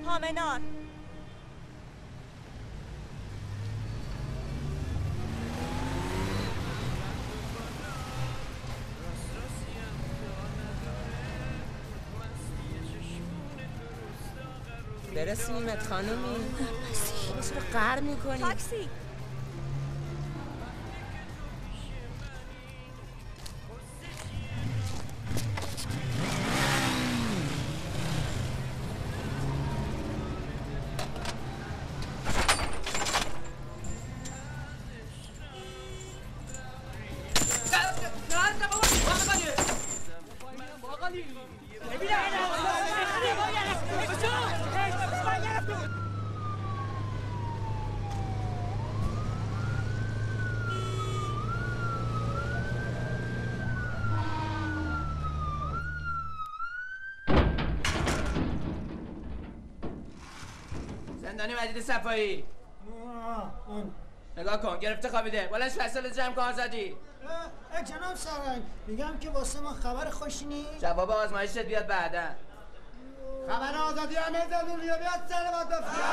حامنار. برسیمت خانومی. بس رو قهر میکنی. تاکسی. زندانی مجید صفایی نگاه کن گرفته خوابیده. بلنش فصل جمع کن آزادی. جناب سرنگ میگم که واسه ما خبر خوشی نیست. جواب آزمایشت بیاد بعدا. خبر آزادی همه زدون یا بیاد سر ما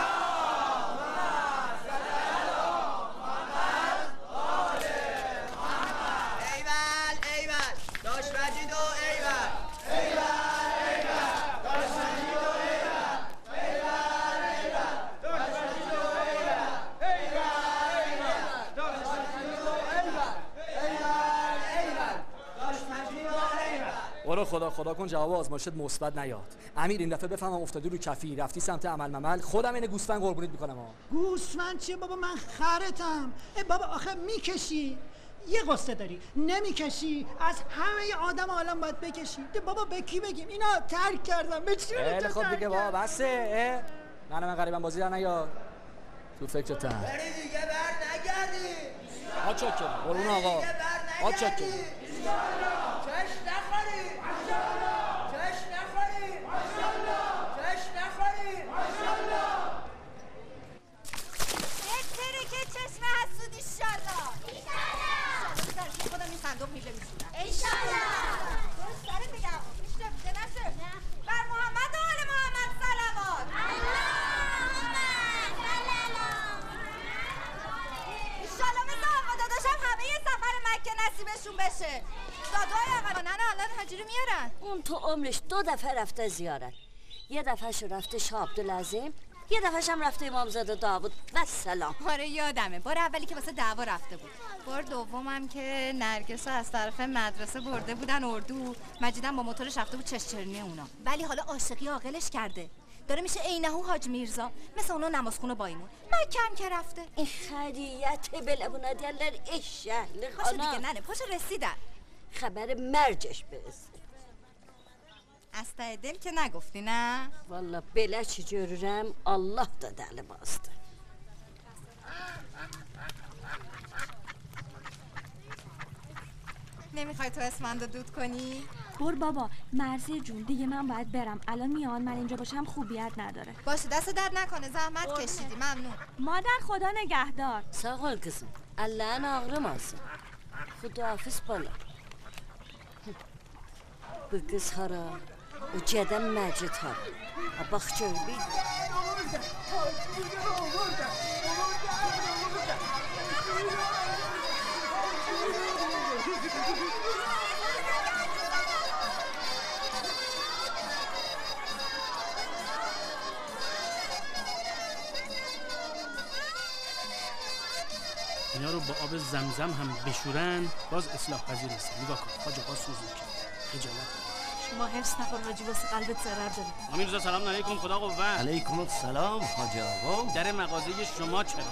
ایول ایول داش مجید و ایول ایول ایول داش مجید و ایول ایول ایول داش مجید و ایول ایول ایول داش مجید و ایول ایول ایول داش مجید و ایول. برو خدا کن جواب آزمایشت مثبت نیاد. امیر این دفعه بفهمم افتادی رو کفی رفتی سمت عمل ممل خودم اینه گوسفند قربونیت میکنم ها. گوسفند چیه بابا؟ من خرتم. بابا آخه میکشی یه قصه داری، نمیکشی از همه آدم عالم باید بکشی. بابا به کی بگیم؟ اینا ترک کردم. به چی رو خب دیگه بابا بسه. من غریبم بازی در نیار. تو فکرتم بری دیگه بر نگردی. ها چکه قربون آقا ها چکه چش نخوری چش نخوری چش نخوری. یک ترکه چشم حسود ایشالله. ایشالله خودم این صندوق میله میشونم. ایشالله درست داره میگم. میشه نشه. بر محمد و آل محمد صلوات. اللهم ایشالله مثل آقا داداشم همه یه سفر مکه نصیبشون بشه. دادوهای آقا نه الان حاجی رو میارن. اون تو عمرش 2 دفعه رفته زیارت. یه دفعهشو رفته شاه عبدالعظیم، یه دفعهشم رفته امامزاده داوود و سلام. آره یادمه. بار اولی که واسه دعوا رفته بود. بار دومم که نرگس از طرف مدرسه برده بودن اردو. مجیدم با موتورش رفته بود چشچرنی اونا. ولی حالا عاشقی عاقلش کرده. داره میشه عینهو حاج میرزا، مثل اونا نمازخونه بایمون. مکم که رفته. این خریت بلبونا دیالر اشهل پاشو دیگه ننه پاشو رسیدن. خبر مرجش برسه. از ته دل که نگفتی نه؟ والا بله چی جورم الله دا دل باسته. نمیخوای تو اسمندو دود کنی؟ بر بابا مرزی جون دیگه من باید برم. الان میان من اینجا باشم خوبیت نداره. باشه دست درد نکنه زحمت کشیدی ممنون. مادر خدا نگهدار. ساق ol kızım. Allah'ın ağrımasın. Xudafız bala. Bu kız hara. O cədəm məcid hara. Bax gör bir. اینا رو با آب زمزم هم بشورن باز اصلاح پذیر نیستن. نگاه کن حاج آقا سوزوک خجالت. شما حفظ نکن حاجی واسه قلبت ضرر داره. امیر رضا سلام علیکم. خدا قوت. علیکم السلام حاج آقا. در مغازه شما چرا؟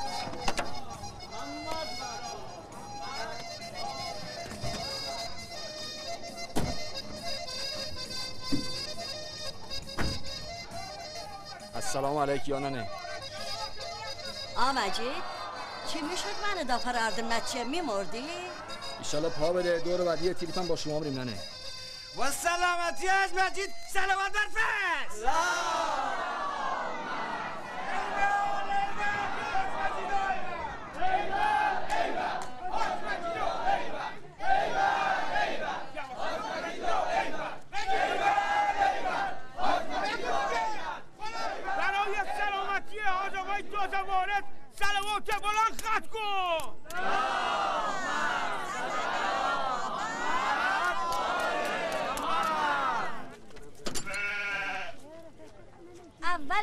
السلام علیک یانانه. مجید چی میشد من دافر اردم نچه میمردی؟ ایشالا پا بده دور بعدی تیلیفم با شما بریم ننه. و سلامتی از مجید سلامت برفز.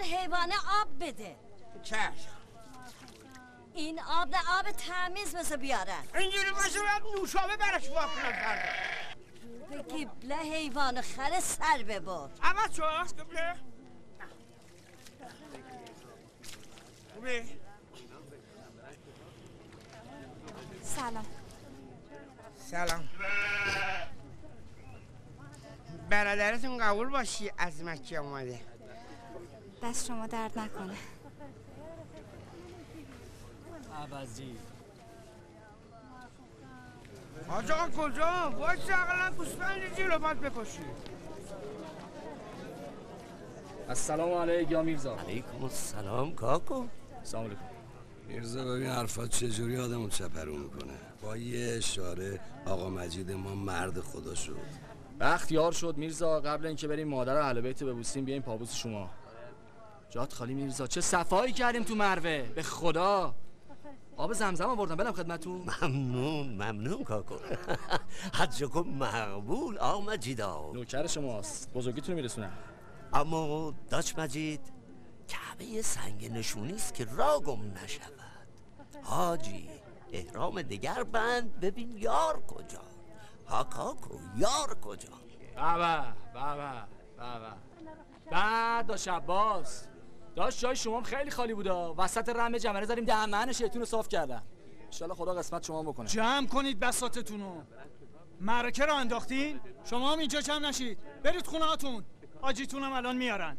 حیوان آب بده. چشم. این آب نه آب تمیز مثل بیارن. اینجوری باشه باید نوشابه براش واکنم کرده. به قبله حیوان خر سر ببر. عوض شو قبله. خوبه؟ سلام. سلام. برادرتون قبول باشی از مکه اومده. دست شما درد نکنه. عوضی حاج آقا کجا؟ باید اقلا گوسفند جلو باید بکشی. السلام علیک یا میرزا. علیکم السلام کاکو. سلام علیکم. میرزا ببین حرفات چجوری آدمو چپرون میکنه. با یه اشاره آقا مجید ما مرد خدا شد. بختیار شد میرزا. قبل اینکه بریم مادر اهل بیت ببوسیم بیایم پابوس شما. جات خالی میرزا. چه صفایی کردیم تو مروه به خدا. آب زمزم آوردم برم خدمتتون. ممنون کاکو. حجکم مقبول آقا مجیدا. نوکر شماست. بزرگیتون میرسونم. اما داش مجید کعبه سنگ نشونی است که را گم نشود. حاجی احرام دگر بند ببین یار کجا. ها کاکو یار کجا. بابا بعد داش عباس داشت جای شما خیلی خالی بودا. وسط رمه جمره زدیم دهن شیطون رو صاف کردم. انشالله خدا قسمت شما بکنه. جمع کنید بساطتونو. معرکه رو انداختین؟ شما هم اینجا جمع نشید. برید خونه هاتون. آجیتونم الان میارن.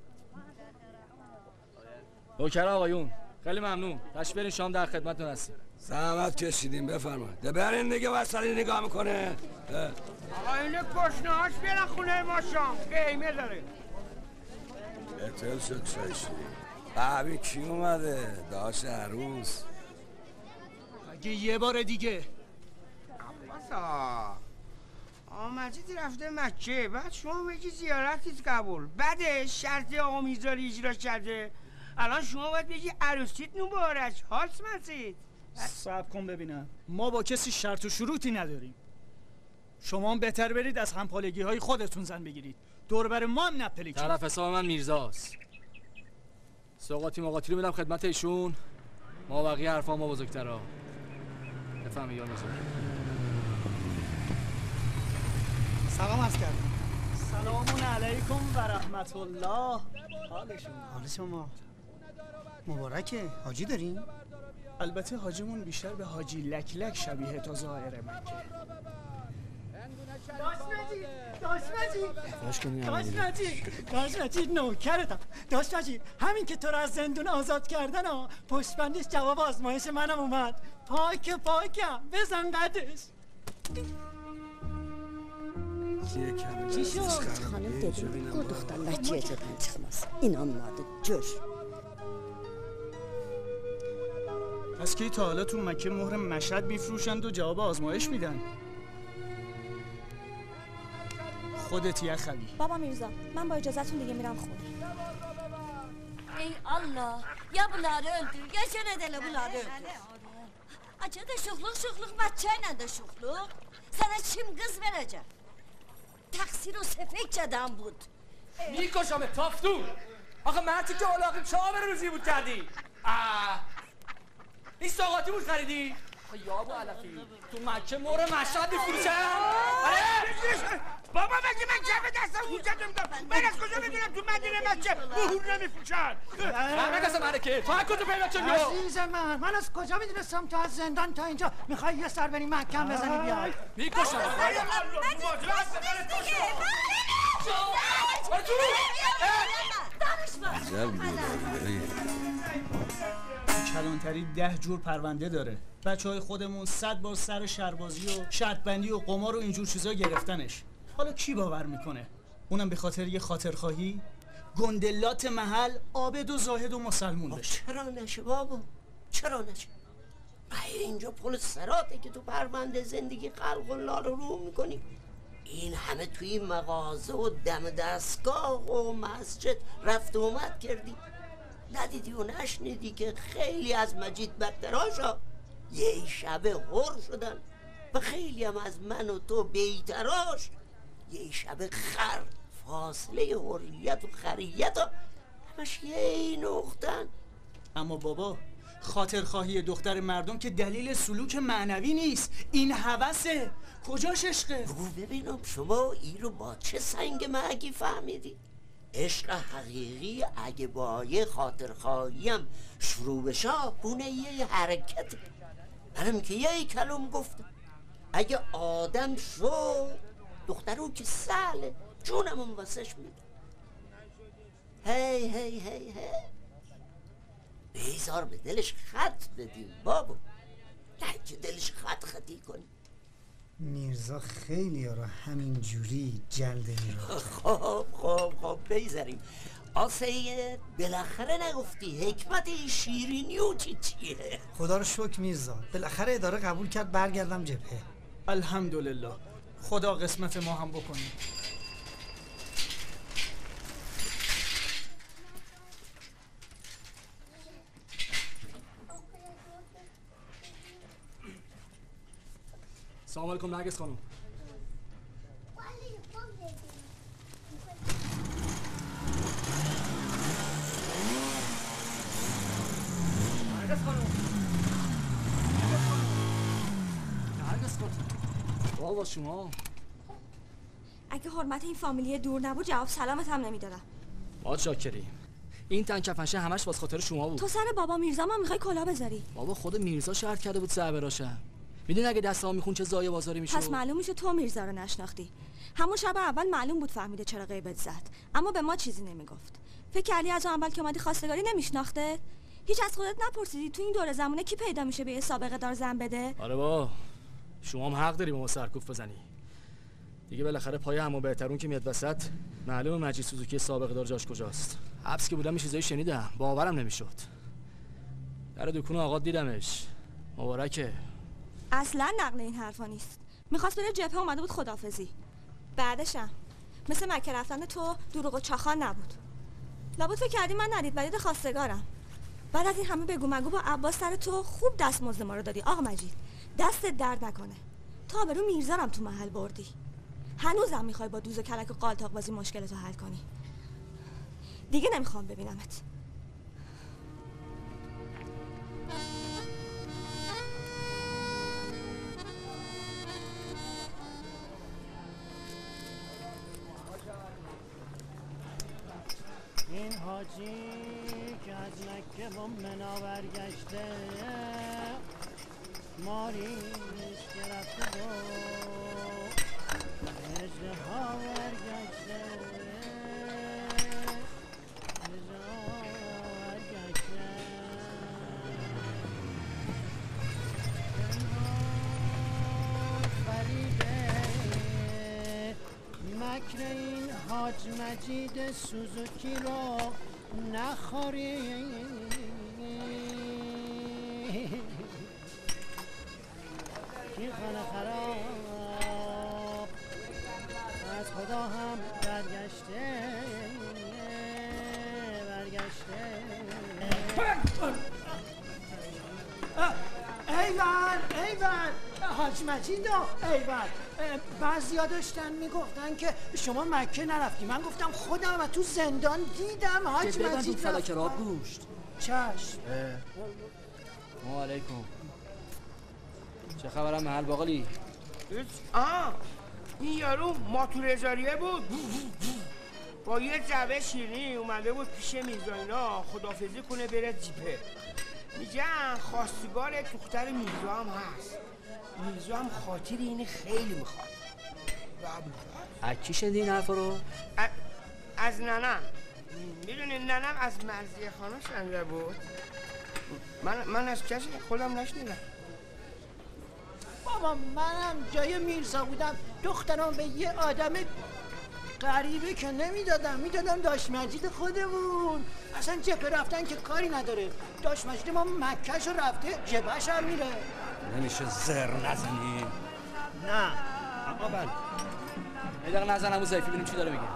نوکر آقایون خیلی ممنون. تشریف برین شام در خدمتتون هستیم. زحمت کشیدیم بفرمایید. برین دیگه وصلی نگاه میکنه. آقا اینه کشنهاش بیارن خونه ما شام. قیمه داره. اتل شد شایشی. ببین کی اومده؟ داش عروس. اگه یه بار دیگه عباسا آقا مجید رفته مکه بعد شما میگی زیارتیت قبول. بعدش شرط آقا میرزایی اجرا کرده. الان شما باید بگی عروسیت مبارک. حالت مسید. صبر کن ببینم. ما با کسی شرط و شروطی نداریم. شما هم بهتر برید از همپالگی های خودتون زن بگیرید. دور بر ما هم نپلیکید. طرف حساب من میرزاست. سوقاتی مقاتی رو میدم خدمت ایشون. ما بقیه حرفا ما بزرگترا. بفهمی یا میرزا. سلام عرض کردم. سلام علیکم و رحمت الله. حال شما مبارکه. حاجی دارین؟ البته حاجیمون بیشتر به حاجی لک لک شبیه تا ظاهر مکه. داش مجید نوکرتم. داش مجید همین که تو رو از زندون آزاد کردن ها پشتبندیش جواب آزمایش منم اومد. پاکم بزن قدش. چی شد؟ خانم دیدیم گو دختر بچه جدن çıkmaz. İnanmadı جور. پس کی تا حالا تو مکه مهر مشهد میفروشند و جواب آزمایش میدن؟ خودت یه خلی. بابا میرزا من با اجازهتون دیگه میرم خونه. Ey Allah ya bunları öldür ya senedele bunları öldür. Acı da şukluk bahçeyle de şukluk. Sana kim kız verecek? Taksir o sefekçeden بود. میکشم تافتون. آخه مرتی که علاقیم چه آب روزی بود کردی؟ این ساقاتی بود خریدی؟ یا ابو علفی تو مکه مور مشهد میفروشن؟ بابا مگه من جبه دستم حجت نمیدم. من از کجا بدونم تو مدینه مکه مهور نمیفروشن؟ من کسا مرکه تو هر کجا پیدا چون عزیز من از کجا میدونستم تو از زندان تا اینجا میخوای یه سر بری مکه بزنی بیای؟ میکشم کلانتری 10 جور پرونده داره. بچهای خودمون 100 بار سر شربازی و شرط بندی و قمار و اینجور چیزا گرفتنش. حالا کی باور میکنه؟ اونم به خاطر یه خاطرخواهی گندلات محل عابد و زاهد و مسلمون بشه. چرا نشه بابا؟ چرا نشه؟ اینجا پل سراته که تو پرونده زندگی خلق و لال رو میکنی. این همه توی مغازه و دم دستگاه و مسجد رفت و اومد کردی. ندیدی و نشنیدی که خیلی از مجید بدتراشا یه شب هر شدن و خیلی هم از من و تو بیتراش یه شب خر. فاصله حریت و خریت همش یه نقطن. اما بابا خاطرخواهی دختر مردم که دلیل سلوک معنوی نیست، این هوسه. کجاش عشقه؟ بگو ببینم شما این رو با چه سنگ مرگی فهمیدی؟ عشق حقیقی اگه با یه خاطرخواهی هم شروع بشه بونه یه حرکته. منم که یه کلم گفتم اگه آدم شد دخترو که سهله جونمون واسش میده. هی هی هی هی بیزار به دلش خط بدیم بابا، نه که دلش خطی کنیم. میرزا خیلی را همین جوری جلده میره. خب بیزاریم. آسه بالاخره نگفتی حکمت این شیرینیوتی چیه؟ خدا رو شکر میرزا، بالاخره اداره قبول کرد برگردم جبهه. الحمدلله، خدا قسمت ما هم بکنه. سلام علیکم نرگس خانم. نرگس خانم. نرگس خانم. بابا شما اگه حرمت این فامیلی دور نبود جواب سلامت هم نمیدادم. ما شاکریم. این تن کفنشه همش واسه خاطر شما بود. تو سر بابا میرزا ما میخوای کلا بذاری؟ بابا خود میرزا شرط کرده بود سر براشم. میدونی اگه دستام میخون چه زایه بازاری میشه. پس معلوم میشه تو میرزا رو نشناختی. همون شب اول معلوم بود فهمیده چرا غیبت زد، اما به ما چیزی نمیگفت. فکر کردی از اون اول که اومدی خواستگاری نمیشناخته؟ هیچ از خودت نپرسیدی تو این دور زمونه کی پیدا میشه به یه سابقه دار زن بده؟ آره با شما هم حق داری به ما سرکوف بزنی. دیگه بالاخره پای همو بهترون که میاد وسط معلومه مجید سوزوکی سابقه دار جاش کجاست. حبس که بودم چیزایی شنیدم باورم نمیشد. در دکون آقا دیدمش. مبارکه. اصلا نقل این حرفا نیست. میخواست بره جبهه اومده بود خدافزی. بعدشم مثل مکه رفتن تو دروغ و چاخان نبود. لابد فکر کردی من ندید بدید خواستگارم. بعد از این همه بگو مگو با عباس سر تو خوب دستمزد ما رو دادی آقا مجید. دستت درد نکنه. تا برو میرزارم تو محل بردی. هنوزم میخوای با دوز و کلک و قالتاق بازی مشکلتو حل کنی. دیگه نمیخوام ببینمت. این حاجی که از مکه با منا برگشته ماریش که رفته و اجده ها برگشته اجده ها برگشته فریده مکر این حاج مجید سوزوکی رو نخوری کی خانه خراب از خدا هم برگشته ایول حاج مجید ایول. بعضیا داشتن میگفتن که شما مکه نرفتی. من گفتم خودم و تو زندان دیدم حاج مجید فلک راب گوشت. چشم. سلام علیکم. چه خبرم محل باقلی؟ این یارو ماتورزاریه بود با یه جعبه شیرینی اومده بود پیش میرزا اینا خدافزی کنه بره جیپه. میگن خواستگار دختر میرزا هم هست. میرزا هم خاطر اینه خیلی میخواد. از کی شنیدی این حرفا رو؟ از ننم. میدونی ننم از مرضیه خانه شنیده بود. من از کسی خودم نشنیدم. بابا منم جای میرزا بودم دخترم به یه آدم غریبه که میدادم داش مجید خودمون. اصلا جبهه رفتن که کاری نداره. داش مجید ما مکهشو رفته جبهش هم میره. نمیشه زر نزنی؟ نه آقا بله. یه دقیقه نزن همون ضعیفی ببینیم چی داره میگه.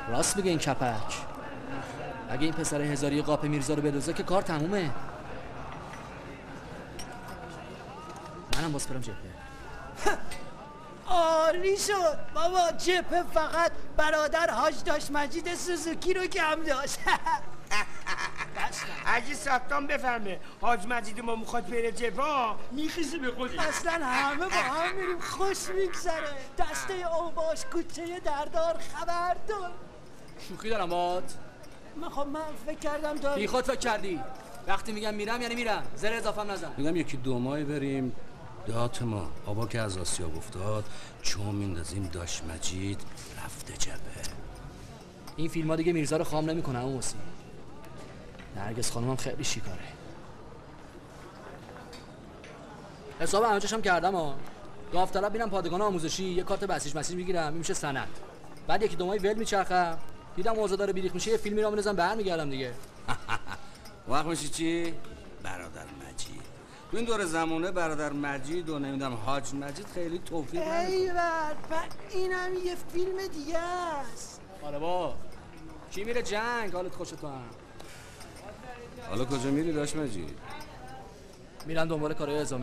راست میگه این کپک. اگه این پسر هزاری قاپ میرزا رو بدوزه که کار تمومه. منم باز برم جبهه. عالی شد بابا. جبهه فقط برادر حاج داشت مجید سوزوکی رو کم داشت. اگه ستام بفهمه حاج مجید ما میخواد بره جبهه میخیزه به خودی. اصلا همه با هم میریم خوش میگذره. دسته اوباش کوچه دردار خبردار. شوخی دارم بات. من فکر کردم داری. بی خود فکر کردی. وقتی میگم میرم یعنی میرم. زر اضافه هم نزن. میگم یکی 2 ماه بریم دهات ما. بابا که از آسیاب افتاد چون میندازیم داش مجید رفته جبهه. این فیلم ها دیگه میرزا رو خام نمیکنه اما موسی. نرگس خانومم خیلی شیکاره. حساب همه چشم کردم ها. داوطلب میرم پادگان آموزشی یه کارت بسیج مسیج میگیرم. این میشه سند. بعد یکی 2 ماه ول میچرخم. دیدم اوضاع داره بیریخ میشه یه فیلمی را میندازم برمیگردم دیگه. وقت میشه چی؟ برادر مجید. تو این دور زمونه برادر مجید و نمیدونم حاج مجید خیلی توفیق نمیکنه. ایول اینم یه فیلم دیگه است. آره با کی میره جنگ؟ حالت خوشت تو هم. حالا کجا میری داش مجید؟ میرم دنبال کارهای ازام.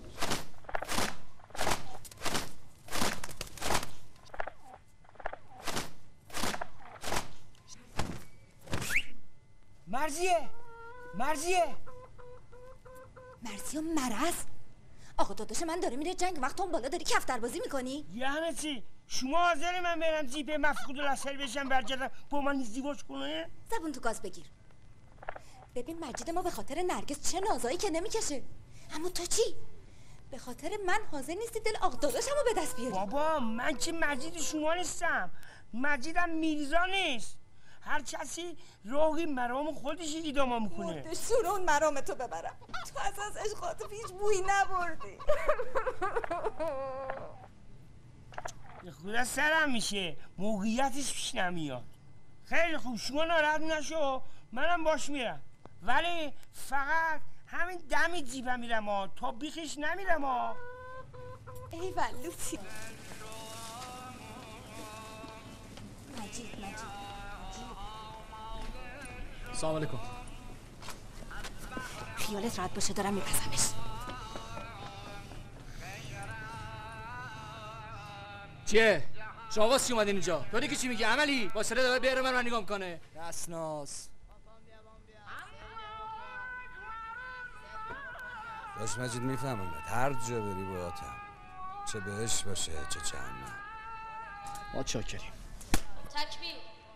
مرزیه مرزی و مرز؟ آقا داداش من داره میره جنگ وقت اون بالا داری کفتر بازی میکنی؟ یعنی چی؟ شما حاضری من برم جیبه مفقود الاسر بشم برگردم با من ازدواج کنه؟ زبون تو گاز بگیر. ببین مجید ما به خاطر نرگس چه نازایی که نمیکشه. اما تو چی؟ به خاطر من حاضر نیستی دل آقا داداشمو به دست بیاری؟ بابا من که مجید شما نیستم. مجیدم میرزا نیست. هر کسی راهی مرام خودش ایداما میکنه. مردش سرون مرام تو ببرم. تو اساس عشقاتو پیش بوی نبردی. خدا سرم میشه موقعیتش پیش نمیاد. خیلی خوب شما ناراحت نشو منم باش میرم. ولی فقط همین دم جیبم میرم ها تا بیخش نمیرم ها. ای ولوتی مجید سلام علیکم. خیالت راحت باشه دارم میپسمش. چیه؟ شما چی اومدین اینجا؟ تو دیگه چی میگی عملی؟ با سره داره بیاره من نگاه میکنه. دستناس. داش مجید میفهمم هر جا بری باهاتم. چه بهش باشه چه جهنم. ما چاکریم. تکبیر.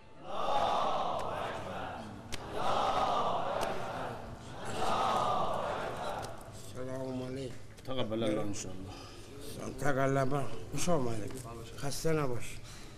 سلام علیکم. تقبل الله ان شاء الله. تقلبا خوش آمدید. خسته نباش.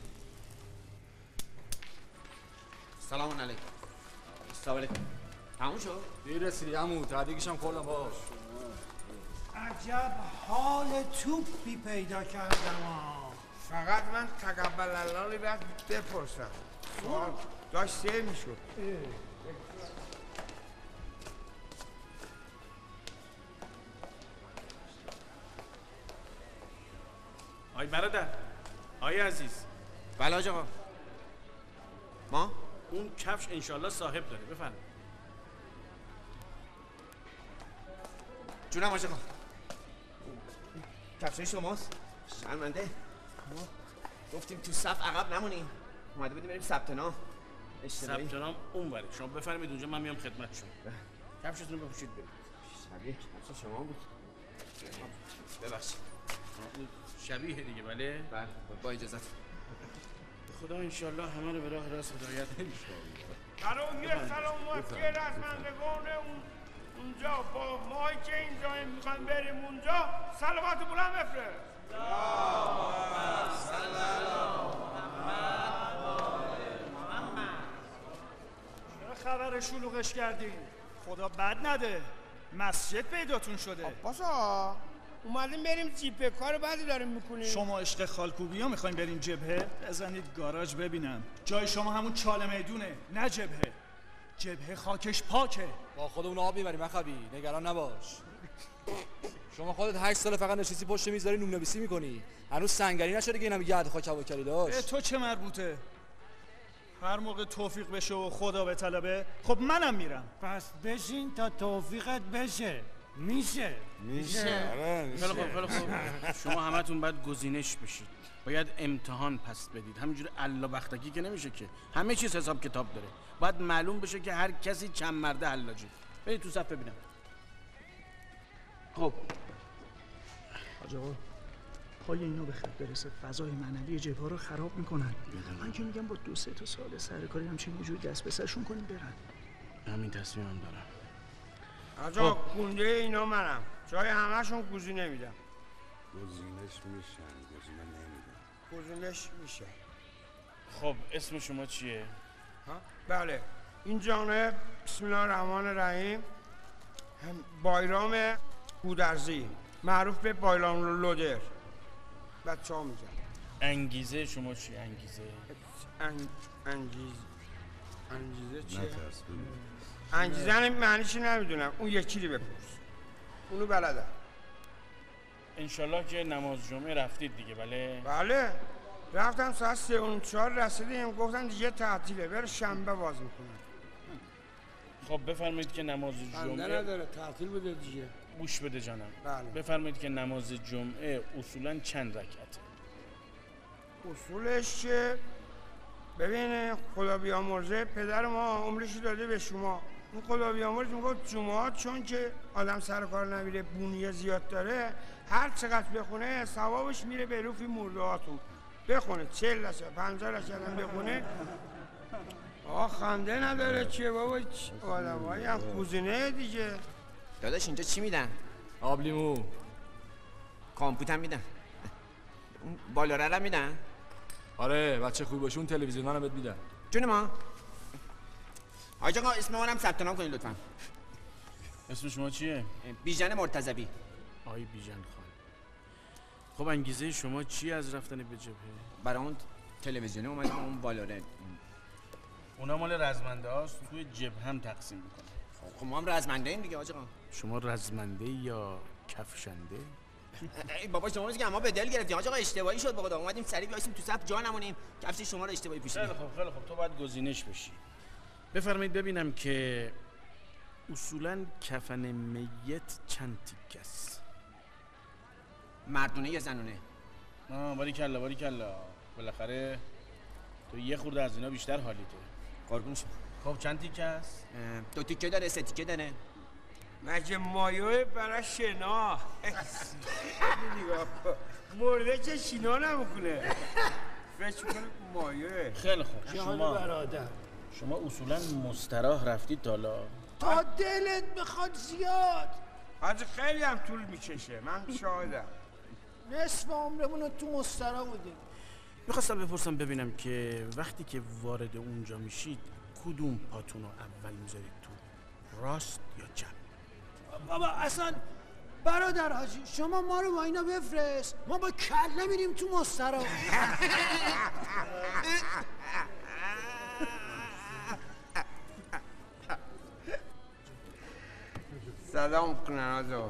سلام علیکم. سلام علیکم. تموم شد؟ دیر رسیدی عمو. تهدیگشم خوردم باش. عجب حال توپی پیدا کردم. فقط من تقبل الله رو باید بپرسم. سوال داشت سیر میشد. آی برادر، آی عزیز. بله حاج آقا. ما؟ اون کفش انشالله صاحب داره. بفرم. جونم حاج آقا. کفشای شماست؟ شرمنده. ما گفتیم تو صف عقب نمونیم. اومده بودیم بریم ثبت نام. ثبت نام اون بره. شما بفرمایید اونجا من میام خدمتتون. کفشتون رو بپوشید برید. شبیه کفش شما بود. ببخشید. شبیه دیگه بله؟ بله با اجازت. خدا انشالله همه رو به راه راست هدایت نمیشه. برای سلامتی رزمندگان اونجا با مایی که اینجا میخوان بریم اونجا سلامت بلند بفرست. چرا خبر شلوغش کردین؟ خدا بد نده مسجد پیداتون شده. باسا اومدیم بریم جیپه کار بعدی داریم میکنیم. شما عشق خالکوبی ها میخواین برین جبهه؟ بزنید گاراژ ببینم. جای شما همون چاله میدونه نه جبهه. جبهه خاکش پاکه. با خود اون آب میبریم اخوی نگران نباش. شما خودت 8 سال فقط نشستی پشت میز داری نون نویسی میکنی. هنوز سنگری نشده که اینا میگه خاک هوا کردی داشت. به تو چه مربوطه؟ هر موقع توفیق بشه و خدا به طلبه خب منم میرم. پس بشین تا توفیقت بشه. میشه. خیلی خوب. شما همتون باید گزینش بشید. باید امتحان پس بدید. همینجوری الا بختکی که نمیشه که. همه چیز حساب کتاب داره. باید معلوم بشه که هر کسی چند مرده حلاجه. برید تو صف ببینم. خب حاج آقا پای اینا به خط برسه فضای معنوی جبهه رو خراب میکنن. من که میگم با 2-3 تا سال سرکاری همچین یه جور دست به سرشون کنیم برن. همین تصمیمم دارم. آجا گونده اینا منم. جای همه‌شون گزینه میدم. گزینش میشن، گزینه نمیدن. گزینش میشه. خب اسم شما چیه؟ ها؟ بله. این جانب بسم الله الرحمن الرحیم بایرام گودرزی معروف به بایرام لودر. بچه ها میگن. انگیزه شما چیه؟ انگیزه چیه؟ انگیزه معنیش نمیدونم. اون یکی رو بپرس. اونو بلدم. انشالله که نماز جمعه رفتید دیگه بله؟ بله. رفتم ساعت 3:04 رسیدیم گفتن دیگه تعطیله بره شنبه باز میکنن. خب بفرمایید که نماز جمعه نداره تعطیل بده دیگه. گوش بده جانم. بله. بفرمایید که نماز جمعه اصولا چند رکعته؟ اصولش که ببین خدا بیامرزه پدر ما عمرش داده به شما. اون خدا بیامرز میگفت جمعات چون که آدم سر کار نمیره بونیه زیاد داره هر چقدر بخونه ثوابش میره به روفی مردهاتون. بخونه 40 لشه 50 لشه هم بخونه. خنده نداره چیه بابا آدم های هم کوزینه دیگه. داداش اینجا چی میدن؟ آب لیمو. کامپیوتر میدن. اون بالاره رو میدن؟ آره بچه خوب باشه اون تلویزیون رو بهت میدن. جون ما. حاج آقا اسم منم ثبت نام کنید لطفا. اسم شما چیه؟ بیژن مرتضوی. آقای بیژن خان. خب انگیزه شما چی از رفتن به جبهه؟ برای اون تلویزیون اومدیم اون بالاره. اونا مال رزمنده هاست توی جبهه هم تقسیم میکنه. خب ما هم رزمنده ایم دیگه حاج آقا. شما رزمنده یا کفشنده؟ بابا شما میگی اما به دل گرفتی حاج آقا اشتباهی شد بابا اومدیم سریع بیاسیم تو صف جا نمونیم کفش شما رو اشتباهی پوشیدیم. خیلی خوب تو باید گزینش بشی. بفرمایید ببینم که اصولا کفن میت چند تیکه است؟ مردونه یا زنونه؟ باریکلا بالاخره تو یه خورده از اینا بیشتر حالیته. قربون شما. خب چند تیکه است؟ 2 تیکه داره 3 تیکه داره. مگه مایوه برای شنا نگاه کن مرده که شنا نمیکنه فکر کنه مایوه. خیلی خوب شما اصولا مستراح رفتید تا دلت بخواد زیاد. حاجی خیلی هم طول میکشه من شاهدم. نصف عمرمون رو تو مستراح بودیم. میخواستم بپرسم ببینم که وقتی که وارد اونجا میشید کدوم پاتون رو اول میذارید تو؟ راست یا چپ؟ بابا اصلا برادر حاجی شما ما رو با اینا بفرست ما با کله میریم تو مستراح. سلام کنن آجا.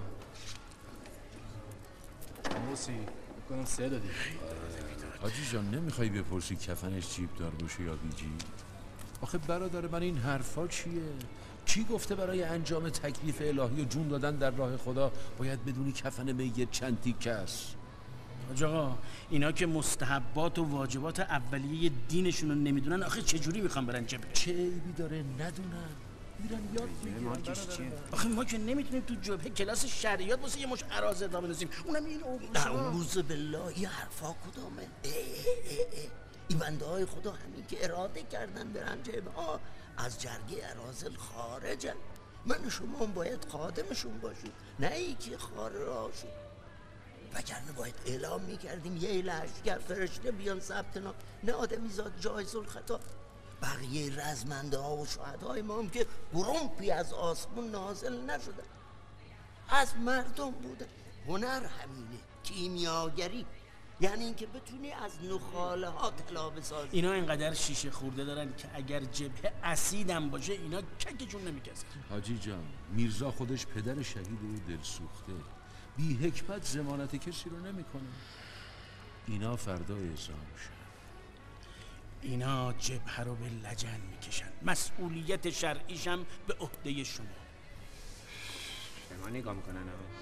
موسی بکنم 3 دادی. حاجی جان نمیخوای بپرسی کفنش جیب دار باشه یا بی جیب؟ آخه برادر من این حرفا چیه؟ کی گفته برای انجام تکلیف الهی و جون دادن در راه خدا باید بدونی کفن میت چند تیکه است؟ حاج آقا اینا که مستحبات و واجبات اولیه دینشون رو نمیدونن آخه چجوری میخوان برن جبهه؟ چه عیبی داره ندونن؟ میرن یاد میگیرن. آخه ما که نمیتونیم تو جبهه کلاس شریعت واسه یه مش عراضه ادامه بدیم. اونم این اعوذ بالله این حرفا کدامه؟ این بنده های خدا همین که اراده کردن برن جبهه از جرگه اراذل خارجن. من شما باید خادمشون باشیم نه ای که خارجشون. وگرنه باید اعلام میکردیم یه لشکر فرشته بیان ثبت نام نه آدمی زاد جایز الخطا. بقیه رزمنده ها و شهدای ما هم که گرومپی از آسمون نازل نشدن از مردم بودن. هنر همینه کیمیاگری یعنی اینکه بتونی از نخاله ها طلا بسازی. اینا اینقدر شیشه خورده دارن که اگر جبهه اسیدم باشه اینا ککشون نمیکسه. حاجی جان میرزا خودش پدر شهید و دل سوخته بی حکمت ضمانت کسی رو نمیکنه. اینا فردا اعزام شد. اینا جبهه رو به لجن میکشن، مسئولیت شرعیشم به عهده شما. به ما نگاه میکنن آقا.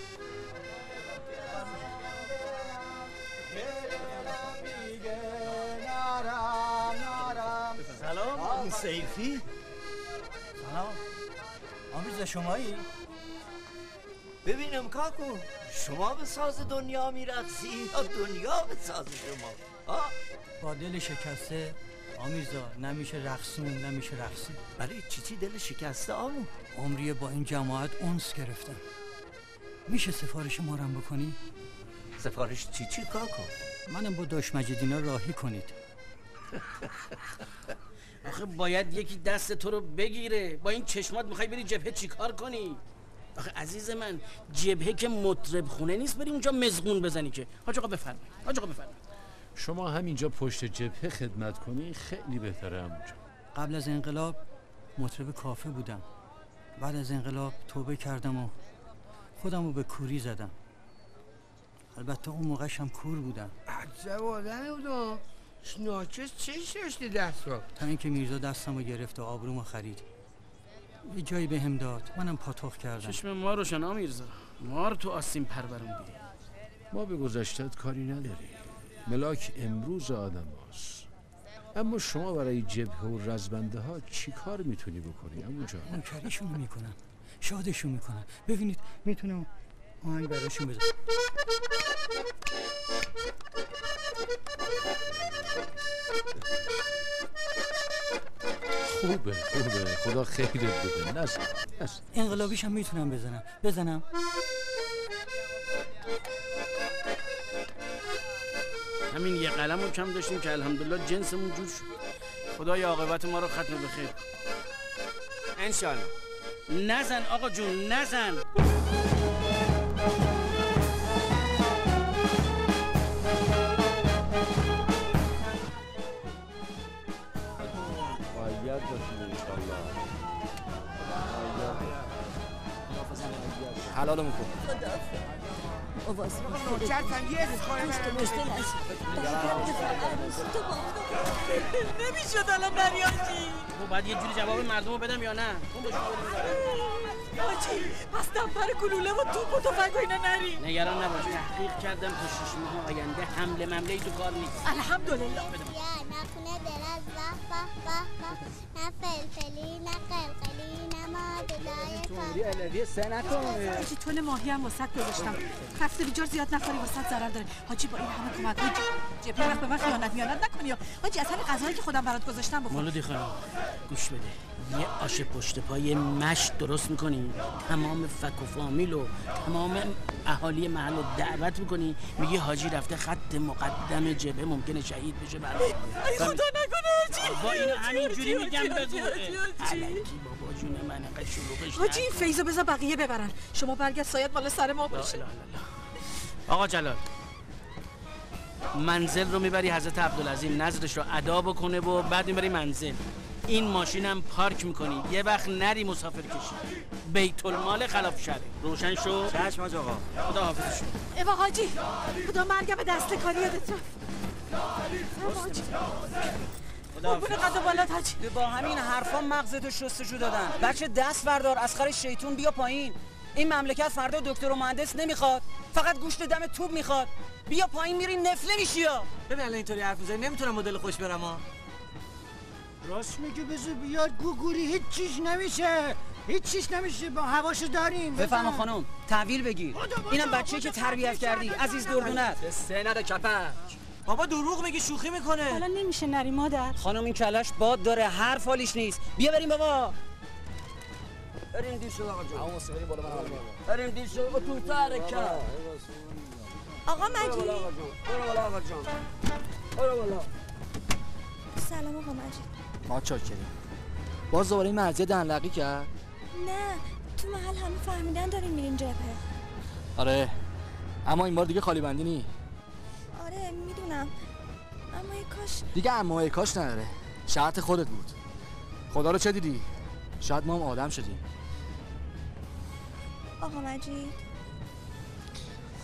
سلام آقا سیفی. سلام آمیزا شمایی؟ ببینم کاکو، شما به ساز دنیا میرقصی یا دنیا به ساز شما؟ با دل شکسته آمیزا، نمیشه رقصون نمیشه رقصی. برای چی دل شکسته آمو؟ عمریه با این جماعت انس گرفتم. میشه سفارش ما رو بکنی؟ سفارش چی کاکو؟ منم با داش مجیدینا راهی کنید. آخه باید یکی دست تو رو بگیره. با این چشمات میخوای بری جبهه چیکار کنی؟ آخه عزیز من، جبهه که مطرب خونه نیست بری اونجا مزغون بزنی که. حاج آقا بفرمایید. حاج آقا بفرمایید. شما همینجا پشت جبهه خدمت کنی خیلی بهتره عموجان. قبل از انقلاب مطرب کافه بودم. بعد از انقلاب توبه کردم و خودم رو به کوری زدم. البته اون موقعش هم کور بودم. عجب آدمی بودم. ناچس چش داشتی دست رو؟ تا اینکه میرزا دستم رو گرفت و آبرومو خرید. یه جایی بهم داد، منم پاتوق کردم. چشم ما روشن میرزا، ما رو تو آستین پروروندی. ما به گذشتت کاری نداریم. ملاک امروز آدم هاست. اما شما برای جبهه و رزبنده ها چی کار میتونی بکنی عموجان؟ منکریشون میکنم، شادشون میکنم. ببینید میتونم آهنگ براشون بزنم. خوبه خدا خیرت بده. نزن انقلابیش هم میتونم بزنم. همین یه قلم رو کم داشتیم که الحمدلله جنسمون جور شد. خدای عاقبت ما رو ختم به خیر. انشالله. نزن آقا جون نزن. باید باشید انشالله. حلالمون کن. نوکرتم یه اسخانه نمیشد الان بریاشی. باید یه جوری جواب مردم رو بدم یا نه؟ حاجی پس دمپر گلوله و توپ و تفنگ و اینا نری. نگران نباش، تحقیق کردم تا 6 ماه آینده حمله ممله‌ای تو کار نیست. الحمدلله. نخونه درز نه فلفلی نه قلقلی نه مادلای علوی سه نکن. حاجی تون ماهی هم واسط گذاشتم. خسته بیجار زیاد نخوری واسط ضرر داره. حاجی با این همه کمک‌های جبهه وقت به من خیانت نکنی. حاجی اصلا غذایی که خودم برات گذاشتم بخور. مولودی خانم گوش بده. یه آش پشت پای مشت درست میکنی، تمام فک و فامیل و تمام اهالی محل رو دعوت میکنی، میگی حاجی رفته خط مقدم جبهه ممکنه شهید بشه. بعد ای خدا نکنه حاجی. با اینو همینجوری میگم بگو. الکی بابا جون من انقدر شلوغش حاجی این فیضو بذار بقیه ببرن. شما برگرد سایت مال سر ما باشه. آقا جلال، منزل رو میبری حضرت عبدالعظیم نظرش رو ادا بکنه و بعد میبری منزل. این ماشینم پارک میکنی، یه وقت نری مسافر کشی. بیت المال خلاف شهر. روشن شو؟ چشم حاج آقا. خدا حافظ شو. ایوا حاجی خدا مرگم به دست کاری یادت رفت. قربون قد و بالات حاجی. با همین حرفا مغزتو شستشو دادن. بچه دست بردار از خر شیطون بیا پایین. این مملکت فردا دکتر و مهندس نمیخواد، فقط گوشت دم توپ میخواد. بیا پایین میری نفله میشی یا. ببین الان اینطوری حرف میزنی نمیتونم مدل خوش برم ها. راست میگه بذار بیاد گوگولی هیچ چیش نمیشه با هواشو داریم. بفهم خانم تحویل بگیر. اینم بچه‌ای که تربیت کردی عزیز دردونت. سه نده کپک. بابا دروغ میگی شوخی میکنه. حالا نمیشه نری مادر. خانم این کلش باد داره حرف حالیش نیست. بیا بریم بابا. بریم دیر شو آقا جون. بریم دیر شو تو ترکه. آقا مجید. برو بالا آقا جون. برو بالا. سلام آقا مجید. ما چاکریم. باز دوباره این مرزیه دنلقی کرد؟ نه تو محل همه فهمیدن دارین میرین جبهه. آره اما این بار دیگه خالی بندی نی. آره میدونم اما ای کاش دیگه اما ای کاش نداره. شرط خودت بود. خدا رو چه دیدی؟ شاید ما هم آدم شدیم. آقا مجید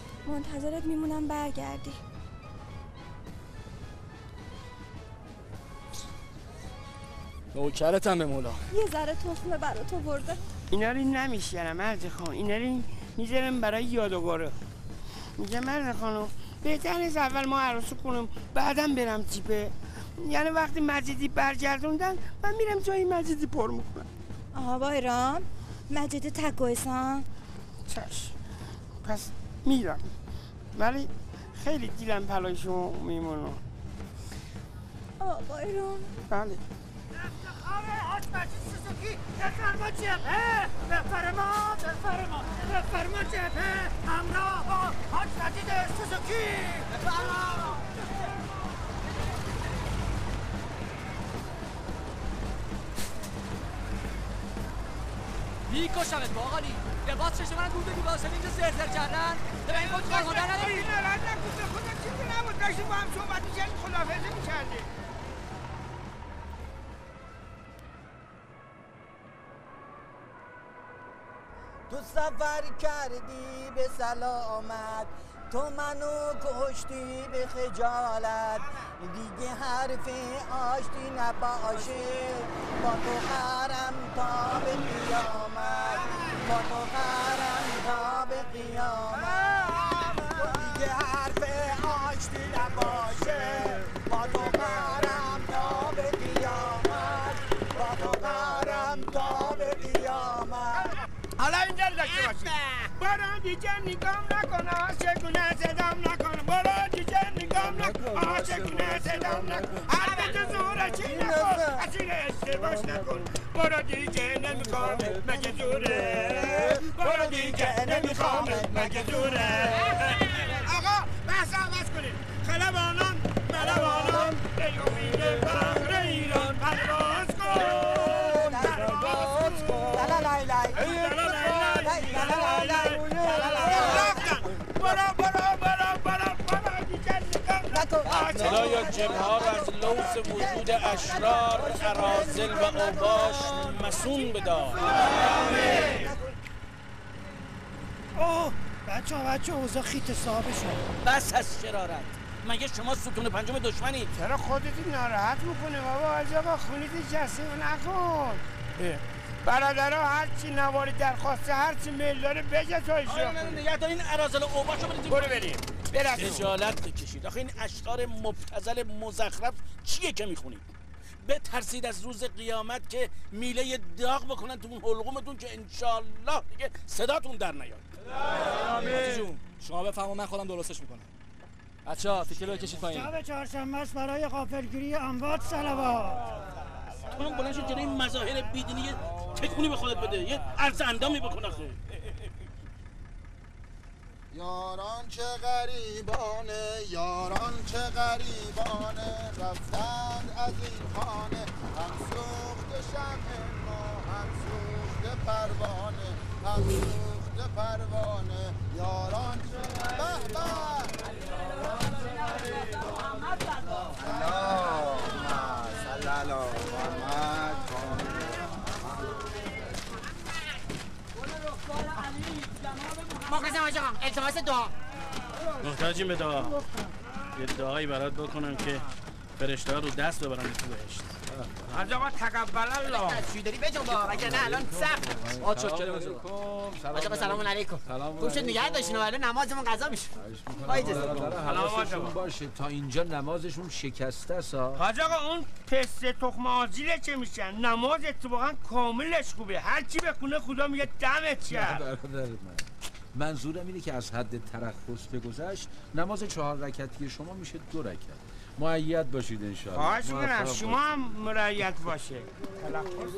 منتظرت میمونم برگردی. نوکرتم به مولا. یه ذره تخمه برات آورده. اینا رو نمیشیرم مرد خان، اینا رو میذارم برای یادگاره. میگه مرد خانم بهتر نیست اول ما عروسی کنم بعدم برم جیپه. یعنی وقتی مجیدی برگردوندن من میرم جای مجیدی پر میکنم. آها بایرام مجیدی تگویسان؟ چشم پس میرم، ولی خیلی دیلم پلای شما میمونم. آها بایرام بله. حاج مجید سوزوکی بفرما جبهه، بفرما جبهه همراه با حاج مجید سوزوکی. بفرما. میکشمت باقالی. لباس چشم من دور بدی واسه اینجا زرزر کردن. به این خود کار مادر نداری؟ ناراحت نکن به خودم چیزی نبود، داشتیم با هم صحبت می‌کردیم خداحافظی می‌کردیم. تو سفر کردی به سلامت، تو منو کشتی به خجالت، دیگه حرف آشتی نباشه، با تو قرم تا به قیامت، با تو قرم تا به قیامت، دیگه حرف آشتی نباشه، با تو قرم تا به قیامت، با تو قرم تا به قیامت. حالا اینجا رو داشته باشید. برو دیگه نگام نکن عاشقونه صدام نکن، برو دیگه نگام نکن عاشقونه صدام نکن، حرف تو زوره چی نکن اسیر اشتباش نکن، برو دیگه نمیخوامت مگه زوره، برو دیگه نمیخوامت مگه زوره. آقا بحث عوض کنید. خلبانان ملوانان به امید فخر ایران پرواز کن، پرواز کن. خدایا جبه‌ها را از لوث وجود اشرار اراذل و اوباش مسون بدار. اوه بچه اوضاع خیت صاحبه شد. بس از شرارت. مگه شما ستون پنجم دشمنی؟ چرا خودت ناراحت میکنه بابا؟ از آقا خونیت جسیم نکن. برادرها هرچی نواری درخواسته هرچی میل داره بگه تا اجرا کنه. نگه دار این اراذل و اوباشو برید. برو بریم. خجالت بکشید. آخه این اشعار مبتذل مزخرف چیه که میخونید؟ بترسید از روز قیامت که میله داغ بکنن تو اون حلقومتون که انشالله دیگه صداتون در نیاد. آمین. جون شما بفهمو من خودم درستش میکنم. بچه‌ها فیکلو کشید پایین. شب چهارشنبه است برای غافلگیری اموات صلوات. تو هم بلند شد جلوی این مظاهر بیدینی یه تکونی به خودت بده، یه عرض اندامی بکن آخه. یاران چه غریبانه، یاران چه غریبانه، رفتند از این خانه، هم سوخت شمع ما، هم سوخت پروانه، هم سوخت پروانه، یاران چه به به. اللهم صل علی محمد. مخلصم حاج آقا، التماس دعا. محتاجیم به دعا. یه دعایی برات بکنم که فرشته‌ها رو دست ببرن تو بهشت. حاج آقا تقبل الله. چی داری بجنب اگه نه الان سخت. متشکرم. حاج آقا سلام علیکم. خوب شد نگه داشتین ولی نمازمون قضا میشه. حواسشون باشه تا اینجا نمازشون شکسته است. حاج آقا اون پسته تخم آجیله چه میشن؟ نماز اتفاقا کاملش خوبه. هر چی بخونه خدا میگه دمت گرم. منظورم اینه که از حد ترخص بگذشت نماز 4 رکعتی شما میشه 2 رکعت. مؤید باشید ان شاء الله. خواهش می‌کنم شما هم مؤید باشه. تلخص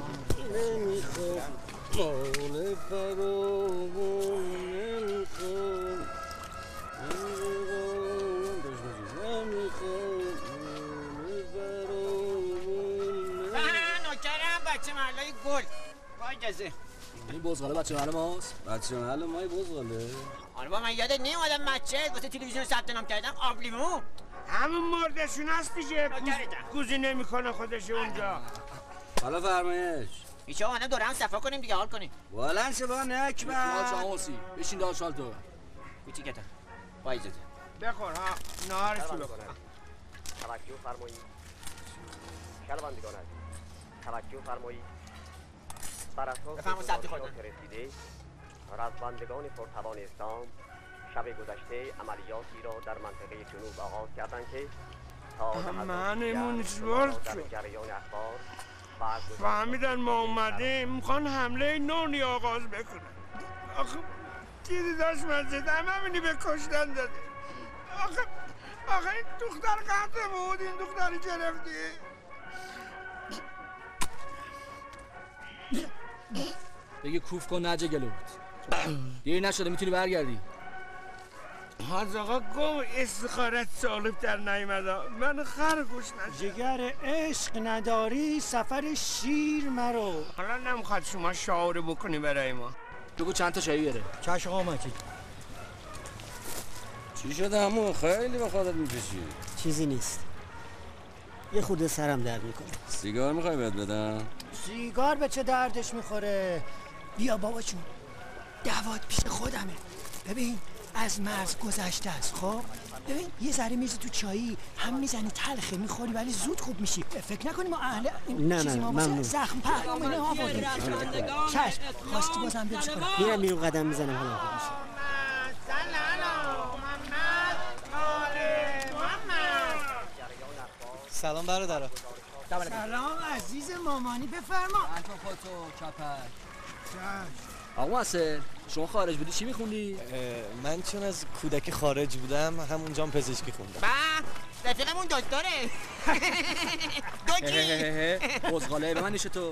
نوکرم بچه محلای گل. با اجازه. این بزغاله بچه محل ماست؟ بچه محل مای بزغاله؟ آره با من یادت نمیادم بچه واسه تلویزیون ثبت نام کردم آبلیمو. همون مردشون هست دیگه. گوزی نمیکنه خودش اونجا. حالا فرمایش. بیچاره اومدم دوره هم صفا کنیم دیگه حال کنیم. بلند شو با نکبر. حال شما موسی. بشین دار شال تو. کوچیکتم. با اجازه. بخور ها. نهارشو بخور. توجه فرمایید. شنوندگان عزیز توجه فرمایید. بر اساس بفرمایید سبزی خودتون. رسیده رزمندگان پرتوان اسلام شب گذشته عملیاتی را در منطقه جنوب آغاز کردند که منمون زورد در شد. جریان اخبار فهمیدن ما اومدیم میخوان حمله نونی آغاز بکنن. آخه چیزی داشت مسجد همینی به کشتن داده. آخه این دختر قطعه بود، این دختری گرفتی. بگی کوف کن نجه گلوت. دیر نشده میتونی برگردی. حاج آقا گم استخارت سالب در نیمده. من خرگوش نشد. جگر عشق نداری سفر شیر مرو. حالا نمیخواد شما شعاره بکنی برای ما. بگو چند تا چایی بیاره. چشم آقا مجید. چی شده عمو؟ خیلی به خودت میکشی. چیزی نیست. یه خورده سرم درد میکنه. سیگار میخوای بهت بدم؟ سیگار به چه دردش میخوره؟ بیا بابا جون، دوات پیش خودمه. ببین از مرز گذشته است. خب ببین یه ذره میزی تو چایی هم میزنی تلخه میخوری ولی زود خوب میشی. فکر نکنی ما اهل نه ممنون. زخم پهلو اینه ها بودیم. چشم خواستی بازم بیارش کنم. میرم بیرون قدم میزنم حالا خوب میشه. سلام برادرها. سلام عزیز مامانی بفرما. انتو خودتو کپک. آقا حسن شما خارج بودی چی میخوندی؟ من چون از کودکی خارج بودم همونجا پزشکی خوندم. با رفیقمون دکتره. دوکی بزغاله به من نیشه تو.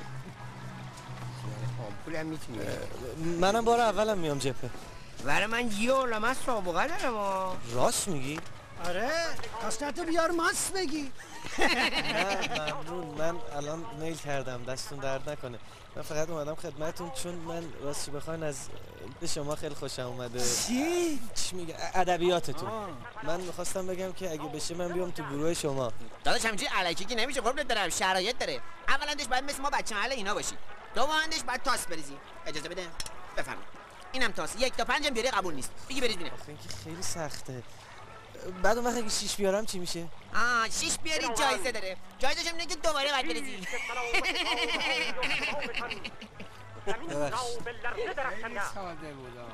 آمپولم میتونی. منم بار اولم میام جبهه. برای من یه عالمه سابقه دارم. راست میگی؟ آره کاستاتو بیار ماست بگی. نه ممنون. من الان میل کردم دستون درد نکنه. من فقط اومدم خدمتتون چون من راستش بخواین از به شما خیلی خوشم اومده. چی میگه؟ ادبیاتتون. من میخواستم بگم که اگه بشه من بیام تو گروه شما. داداش همینجوری الکی که نمیشه. قربونت برم شرایط داره. اولندش باید مثل ما بچه محل اینا باشی. دومندش باید تاس بریزی. اجازه بده بفرمایید. اینم تاس 1 تا 5 بیاری قبول نیست. بگی بریز ببینم. آخه اینکه خیلی سخته. بعد اون وقت اگه 6 بیارم چی میشه؟ 6 بیاری جایزه داره. جایزش اینه که دوباره باید بریزی. ساده بودم.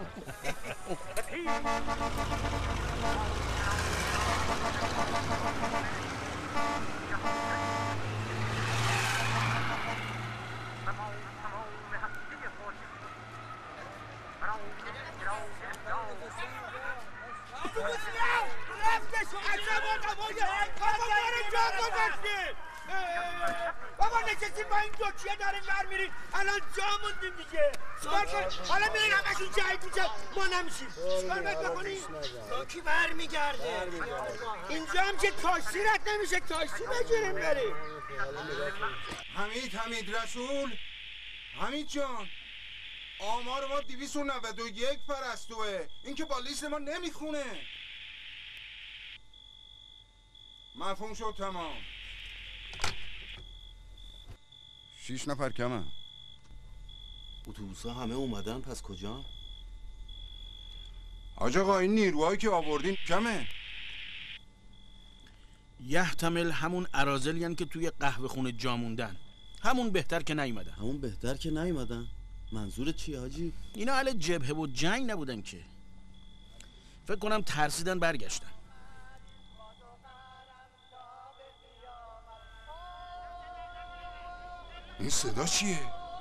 بابا نشستیم با این دوکیه داریم برمیریم الان جا موندیم دیگه. چیکار کن؟ حالا میرین همشون جایی تو جا ما نمیشیم. چیکار باید بکنیم؟ دوکی برمیگرده. اینجا هم که تاکسی رد نمیشه. تاکسی بگیریم بریم. حمید رسول. حمید جان آمار ما 291 پرستوه. این که با لیست ما نمیخونه. مفهوم شد تمام. 6 نفر کمه. اتوبوس‌ها همه اومدن پس کجا؟ حاج آقا این نیروهایی که آوردین کمه. یحتمل همون اراذلیان که توی قهوه خونه جا موندن. همون بهتر که نیومدن. همون بهتر که نیومدن. منظور چیه حاجی؟ اینا اهل جبهه و جنگ نبودن که. فکر کنم ترسیدن برگشتن. این صدا چیه؟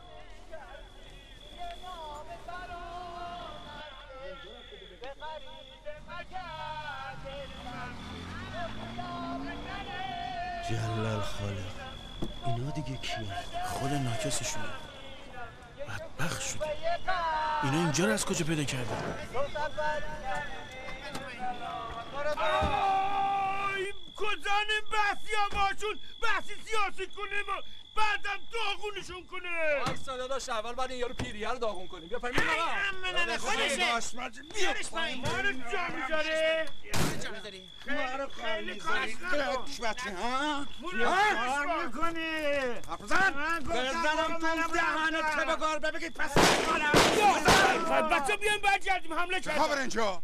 جلال خالق. اینا دیگه کیه؟ خود ناکسشونه. بدبخت شده. اینا اینجا رو از کجا پیدا کردن؟ کجانیم بحثی هم باشون بحثی سیاسی کنیم و بعدم داغونشون کنه. وایسا داداش اول بعد این یارو پیریه رو داغون کنیم. بیا پایین بیا. نه خودشه. بیارش پایین. ما رو جا میذاره. ما رو خیلی کارش نکن. کار میکنی. بزنم تو دهنت که بگار بگید پس کنم. بچه بیان برگردیم حمله کردیم. خبر اینجا.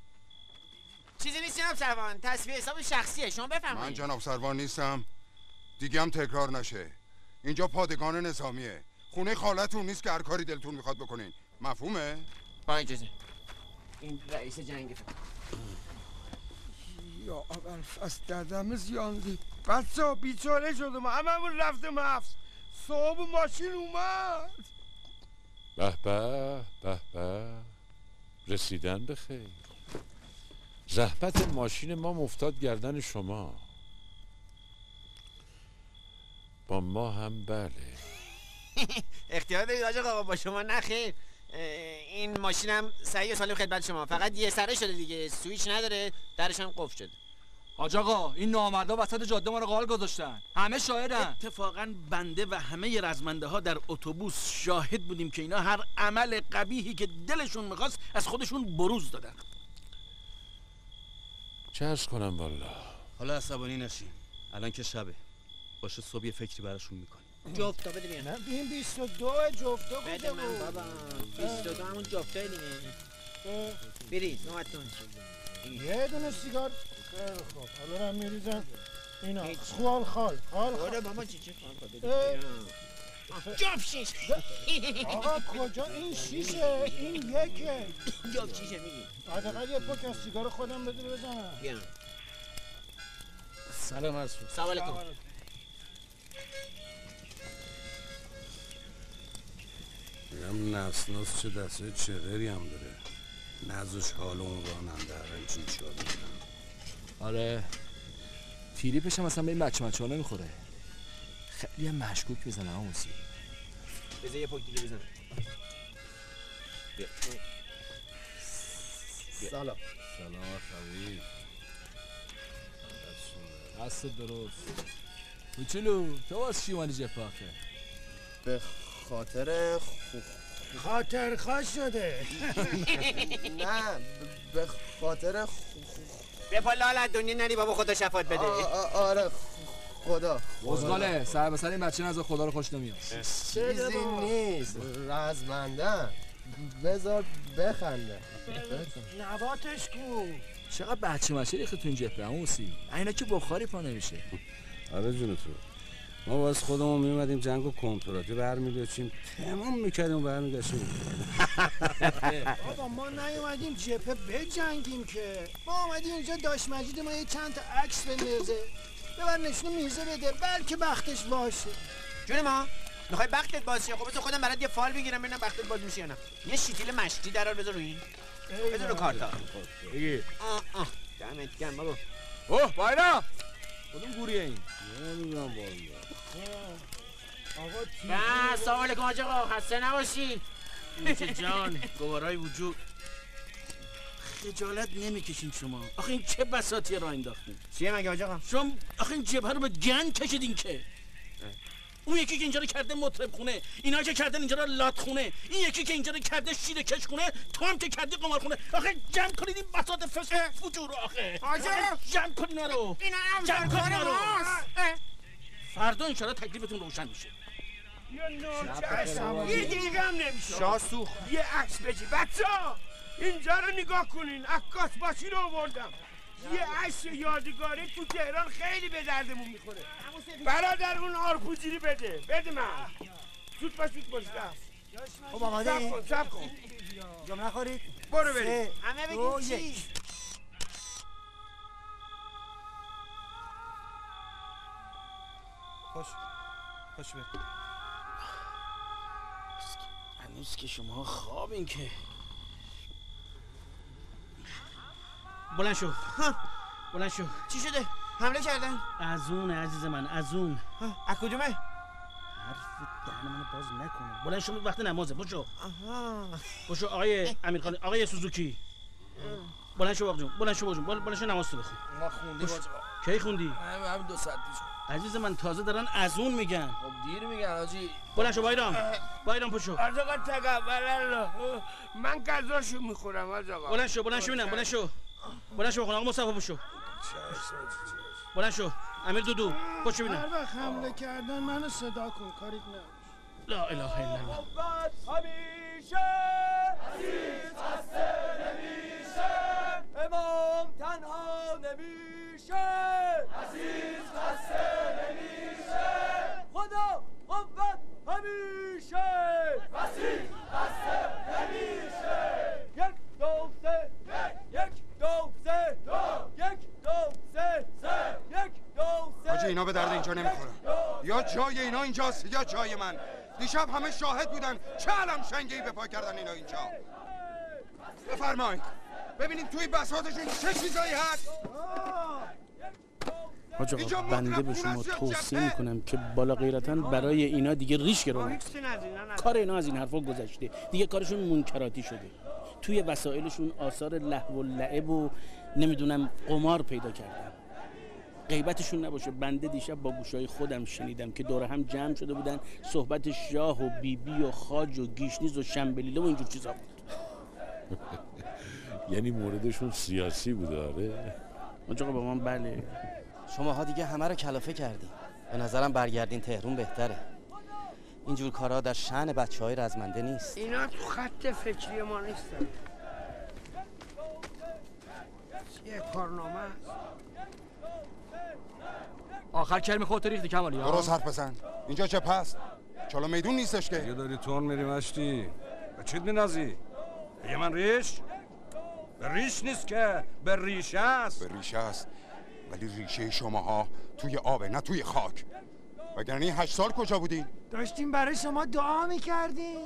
چیزی نیست جناب سروان. تصفیه حساب شخصیه. شما بفرمایید. من جناب سروان نیستم. دیگه هم تکرار نشه. اینجا پادگان نظامیه، خونه خالتون نیست که هر کاری دلتون میخواد بکنین. مفهومه؟ با اجازه این رئیس جنگ یا اول فست دردم زیاندی بچه ها بیچاره شدم، هممون رفتم حفظ. صاحب ماشین اومد. به به به به، رسیدن به خیر. زحمت ماشین ما مفتاد گردن شما، با ما هم بله. اختیار دارید آقا آقا، با شما نخیر. این ماشینم صحیح و سالم خدمت شما، فقط یه سره شده دیگه، سویچ نداره، درش هم قفل شده. حاج آقا این نامردا وسط جاده ما رو قال گذاشتن، همه شاهدن. اتفاقا بنده و همه رزمنده ها در اتوبوس شاهد بودیم که اینا هر عمل قبیحی که دلشون میخواست از خودشون بروز دادن. چه عرض کنم والا. حالا عصبانی نشین، الان که شبه، باشه صبح یه فکری براشون میکنیم. جفتا بده بیان. نه این 22 جفتا بده من بابا. 22 همون جفتا دیگه. برید نوبتون. یه دونه سیگار. خیلی خوب، حالا هم میریزم اینا. خال. آره بابا چی جاب شیش. آقا کجا این شیشه؟ این یکه. جاب شیشه میگی. حداقل یه پاک از سیگار خودم بده بزنم. بیا. سلام عرض شد. سلام علیکم. میگم نسناس چه دسته چغری هم داره، نزوش حال اون راننده هرن چی میکنن. آره تیریپش هم اصلا به این بچه ها نمیخوره، خیلی هم مشکوک بزنه آموزی. بذار یه پاک دیگه بزن. سلام خبیر. دست درست. کوچولو تو باز چی اومدی جبهه آخه؟ به خاطر خاطر خواست شده. نه به خاطر بپا لالت دنیا نری بابا، خدا شفاعت بده. آره خدا. بزغاله سر به سر این بچه نزد، خدا رو خوش نمیاد. چیزی نیست، رزمنده. بذار بخنده. نباتش کو. چقدر بچه مچه ریخت تو این جبهه موسی، اینا که بخاری پا نمیشه. آره جون تو، ما باز خودمون میومدیم جنگ و کنتراتی برمی‌داشتیم، تمام میکردیم و برمیگشتیم. بابا ما نیومدیم جبهه بجنگیم که، ما اومدیم اینجا داش مجید ما یه چند تا عکس بندازه، ببر نشون میزه بده، بلکه بختش باشه. جون ما میخوای بختت باز شه؟ خب بذار خودم برات یه فال بگیرم ببینم بختت باز میشه یا نه. یه شیتیل مشتی درار بذار روی این، بذار رو کارتا بگی. دمت گرم بابا. اوه بایرا کدوم گوریه این؟ نمیدونم والا. نه سلام علیکم حاج آقا، خسته نباشید. اینکه جان گوارای وجود، خجالت نمیکشین شما؟ آخه این چه بساطی راه انداختین؟ چیه مگه حاج آقا؟ شما آخه این جبهه رو به گند کشیدین که. اون یکی که اینجا رو کرده مطرب خونه، اینا که کردن اینجا رو لات خونه، این یکی که اینجا رو کرده شیر کش خونه، تو هم که کردی قمار خونه. آخه جمع کنید این بساط فسق فجور رو. آخه جمع کنید اینا رو، جمع کنید اینا رو. فردا انشالله تکلیفتون روشن میشه. یه دقیقه هم نمیشه. شاسوخ یه عکس بگی بچه‌ها، اینجا رو نگاه کنین. عکاس باشی رو آوردم. یه عکس یادگاری تو تهران خیلی به دردمون میخوره. برادر اون آرپوزیری بده من. زود باش رفت. خب آماده؟ سب کن جام نخورید؟ برو بریم. همه بگیم چی؟ خوش بریم. هنوز که شما خوابین که. بلند شو. بلند شو. چی شده؟ حمله کردن؟ از اون عزیز من، از اون. از کدومه؟ حرف دهن منو باز نکنه. بلند شو، وقت نمازه. بشو. بشو آقای امیرخان، آقای سوزوکی. بلند شو آقا جون، بلند شو بابا جون، بلند شو نماز تو بخون. ما خوندیم آقا. کی خوندی؟ همین 2 ساعت پیش. عزیز من تازه دارن از اون میگن. خب دیر میگن حاجی. بلند شو بایرام پشو. آج آقا تقبل الله، من غذاشو میخورم آج آقا. بلند شو ببینم، بلند شو بخون. آقا مصطفی پشو. بلند شو امیر دودو پشو ببینم. هر وقت حمله کردن منو صدا کن، کاریت نباشه. لا اله الا الله. همیشه عزیز خسته نمیشه، امام تنها نمیشه، عزیز خسته نمیشه، اینا به درد اینجا نمیخورن. یا جای اینا اینجاست یا جای من. دیشب همه شاهد بودن چه علم شنگه‌ای به پا کردن اینا اینجا. بفرمایید ببینیم توی بساطشون چه چیزایی هست. حاج آقا بنده به شما توصیه میکنم که بالا غیرتاً برای اینا دیگه ریش گرو. کار اینا از این حرفا گذشته، دیگه کارشون منکراتی شده. توی وسایلشون آثار لهو و لعب و نمیدونم قمار پیدا کردن. غیبتشون نباشه، بنده دیشب با گوشای خودم شنیدم که دور هم جمع شده بودن صحبت شاه و بیبی و خاج و گیشنیز و شنبلیله و اینجور چیزا بود. یعنی موردشون سیاسی بود. آره حاج آقا با من بله. شماها دیگه همه رو کلافه کردین. به نظرم برگردین تهرون بهتره. اینجور کارها در شأن بچه‌های رزمنده نیست. اینا تو خط فکری ما نیستن. یه کارنامه است. آخر کرم خودت ریختی کمالی ها. درست حرف بزن. اینجا چه پس؟ چالا میدون نیستش که. یه داری تون میری مشتی. به چیت مینازی؟ یه من ریش؟ به ریش نیست که به ریشه است. به ریشه است. ولی ریشه شماها توی آبه نه توی خاک. وگرنه این 8 سال کجا بودین؟ داشتیم برای شما دعا میکردیم.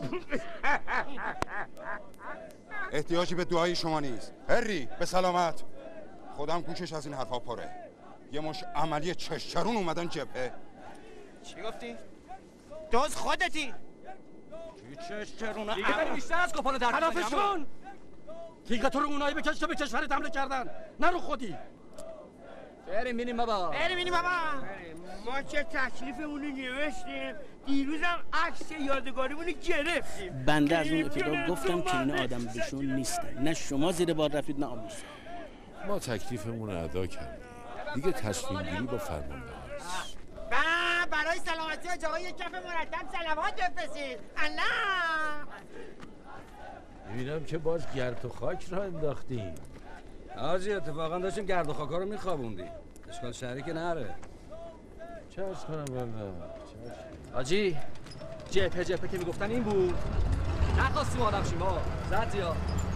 احتیاجی به دعای شما نیست. هری به سلامت. خودم گوشش از این حرفا پره. یه مش عملی چشچرون اومدن جبهه. چی گفتی؟ دوز خودتی. چی چشچرونه؟ دیگه بری بیشتر از کپانو در خلافشون. تیغ تو رو اونایی بکش تا به کشورت حمله کردن، نه رو خودی. بریم بینیم بابا. بریم بابا. ما چه تکلیفمونو نوشتیم، دیروزم عکس یادگاریمونو گرفتیم. بنده از اون ابتدا گفتم که اینا آدم بهشون نیستن. نه شما زیر بار رفتید نه آموز. ما تکلیفمون رو ادا کردیم. دیگه تصمیم گیری با فرمانده هاست. برای سلامتی آقا یک کف مرتب صلوات بفرستید. الله. میبینم که باز گرد و خاک را انداختیم. حاجی اتفاقا داشتیم گرد و خاکا رو میخوابوندیم. اشکال شهری که نره. چه ارز کنم والله. حاجی جبهه که میگفتن این بود. نخواستیم آدم شیم ها. زد زیاد.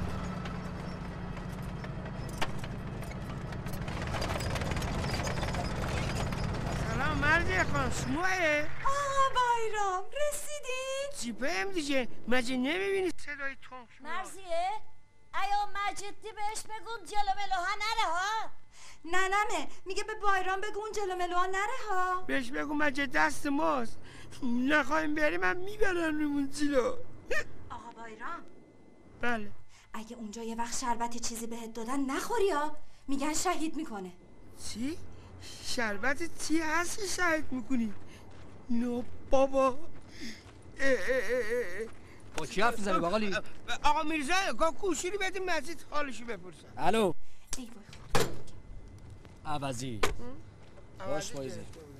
سلام مرزی خانم، شماه؟ بایرام رسیدی؟ جیبه هم دیگه مجه نمیبینی صدای تون مرزیه؟ ایا مجدی بهش بگو جلو ملوها نره ها. ننمه میگه به بایرام بگو اون جلو ملوها نره ها. بهش بگو مجه دست ماست، نخواهیم بریم من میبرنمون جلو. آقا بایرام. بله. اگه اونجا یه وقت شربت چیزی بهت دادن نخوری ها، میگن شهید میکنه. چی؟ شربت چی هست که شهید میکنی؟ نو بابا. با کی حرف میزنی باقالی؟ آقا میرزا گوشی بده مجید حالشو بپرسن. الو. ای وای عوضی. باش مایزه.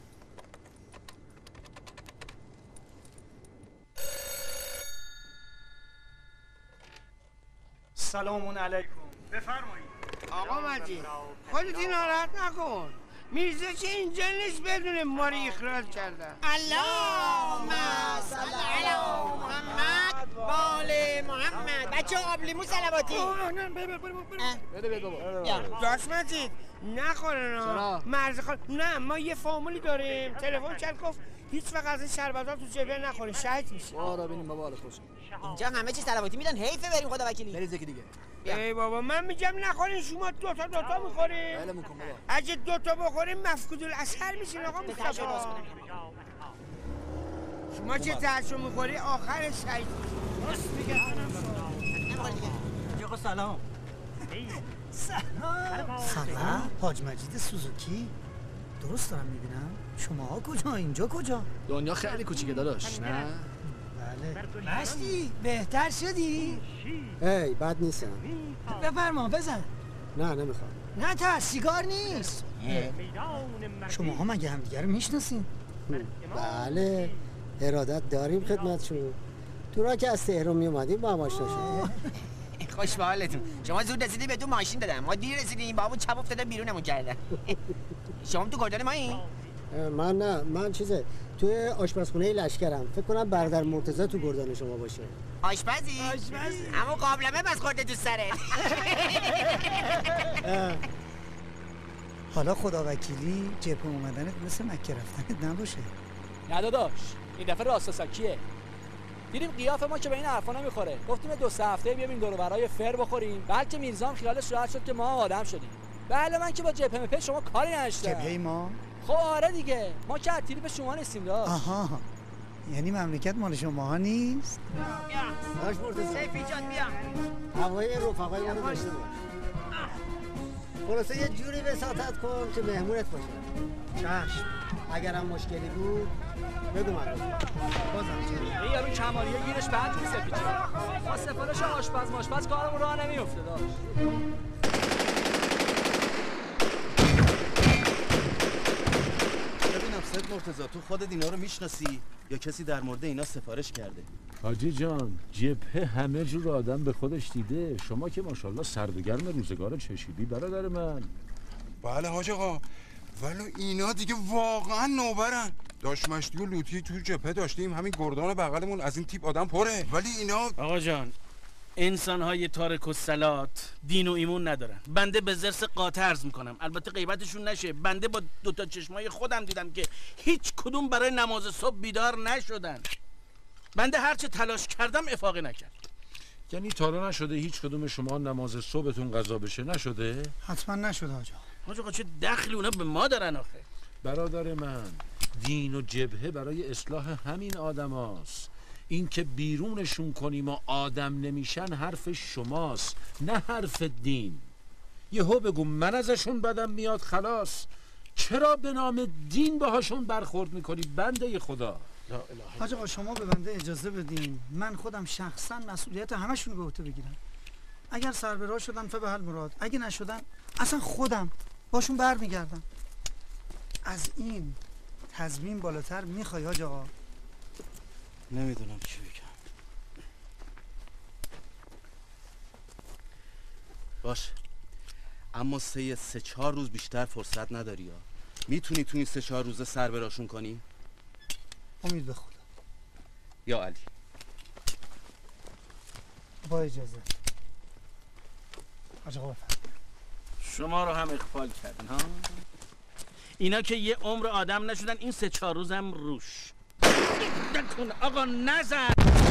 سلام علیکم. بفرمایید. آقا مجید خودتی ناراحت نکن. میرزا چه اینجا نیست بدونه ما رو اخراج کردن. اللهم صل علی محمد بال محمد. بچه آب لیمو صلواتی. بده بابا. داش مجید نخورن ها. مرز خان نه ما یه فامولی داریم. تلفن کرد گفت هیچ وقت از این شربت‌ها تو جبهه نخورین شهید میشه. برو ببینیم بابا حال خوش. اینجا همه چی صلواتی میدن، حیفه بریم خدا وکیلی. بریز یکی دیگه. ای بابا من میگم نخورین، شما دوتا میخورین. ولمون کن بابا. اگه دوتا بخورین مفقود الاثر میشین آقا مصطفی. شما چه تاشو میخوری آخرش شهید میشین. راست میگه. آقا سلام. سلام. حاج مجید سوزوکی. درست دارم میبینم؟ شماها کجا؟ اینجا کجا؟ دنیا خیلی کوچیکه داداش، نه؟ بله. مشتی بهتر شدی؟ ای بد نیستم. بفرما بزن. نه نمیخوام. نه تا سیگار نیست. شماها مگه همدیگه رو میشناسین؟ بله ارادت داریم خدمتشون. تو را که از تهران می اومدیم با هم آشنا شدیم. خوش به حالتون. شما زود رسیدی به تو ماشین دادم، ما دیر رسیدیم بابا چپ افتاده بیرونمون کردن. شما تو کردن ما این؟ من نه، من چیزه توی آشپزخونه لشکرم. فکر کنم برادر مرتضی تو گردان شما باشه. آشپزی؟ اما قابلمه بس خورده تو سره. حالا خدا وکیلی جبهه اومدنت مثل مکه رفتنت نباشه. نه داداش، این دفعه راستاساکیه. دیدیم قیاف ما که به این حرفا نمیخوره. گفتیم 2-3 هفته بیایم این دور و برای فر بخوریم. بلکه میرزام خیالش راحت شد که ما آدم شدیم. بله من که با جبهه مپ شما کاری نداشتم. جبهه ما؟ خب آره دیگه. ما که اطیری به شما نیستیم داش. آها. یعنی مملکت مال شماها نیست؟ بیا. داش مرتضی. سیفی جان بیا. هوای رفقای ما رو داشته باش. خلاصه یه جوری وساطت کن که مهمونت باشه. چشم. اگرم مشکلی بود بگو من بازم این یارو کمالیه گیرش بعد تو سپیچه. با سفارش آشپز ماشپز کارمون راه نمیفته داش. ببینم سید مرتضی تو خودت اینا رو میشناسی یا کسی در مورد اینا سفارش کرده؟ حاجی جان جبهه همه جور آدم به خودش دیده. شما که ماشاءالله سرد و گرم روزگار چشیدی برادر من. بله حاج آقا، ولی اینا دیگه واقعا نوبرن. داش مشتی و لوتی تو جبهه داشتیم، همین گردان بغلمون از این تیپ آدم پره، ولی اینا آقا جان انسان‌های تارک الصلات دین و ایمون ندارن. بنده به ضرس قاطع عرض میکنم، البته غیبتشون نشه، بنده با 2 چشمای خودم دیدم که هیچ کدوم برای نماز صبح بیدار نشدن. بنده هرچه تلاش کردم افاقه نکرد. یعنی تا حالا نشده هیچ کدوم شما نماز صبحتون قضا بشه؟ نشده؟ حتما نشده آجا. آقا چه دخلی اونا به ما دارن آخه؟ برادر من دین و جبهه برای اصلاح همین آدم هاست. این که بیرونشون کنیم و آدم نمیشن حرف شماست نه حرف دین. یهو بگو من ازشون بدم میاد خلاص. چرا به نام دین باهاشون برخورد میکنی بنده خدا؟ حاج آقا شما به بنده اجازه بدین من خودم شخصا مسئولیت همشون رو به عهده بگیرم. اگر سر به راه شدن فبحل مراد، اگه نشدن اصلا خودم باشون برمیگردم. از این تضمین بالاتر میخوای حاج آقا؟ نمیدونم چی بگم. باش، اما 3-4 روز بیشتر فرصت نداری ها. میتونی تو این 3-4 روزه سر براشون کنی؟ امید به خدا. یا علی با اجازه حاج آقا بفرمایید. شما رو هم اغفال کردن ها. اینا که یه عمر آدم نشدن، این 3-4 روز هم روش نکن. آقا نزن.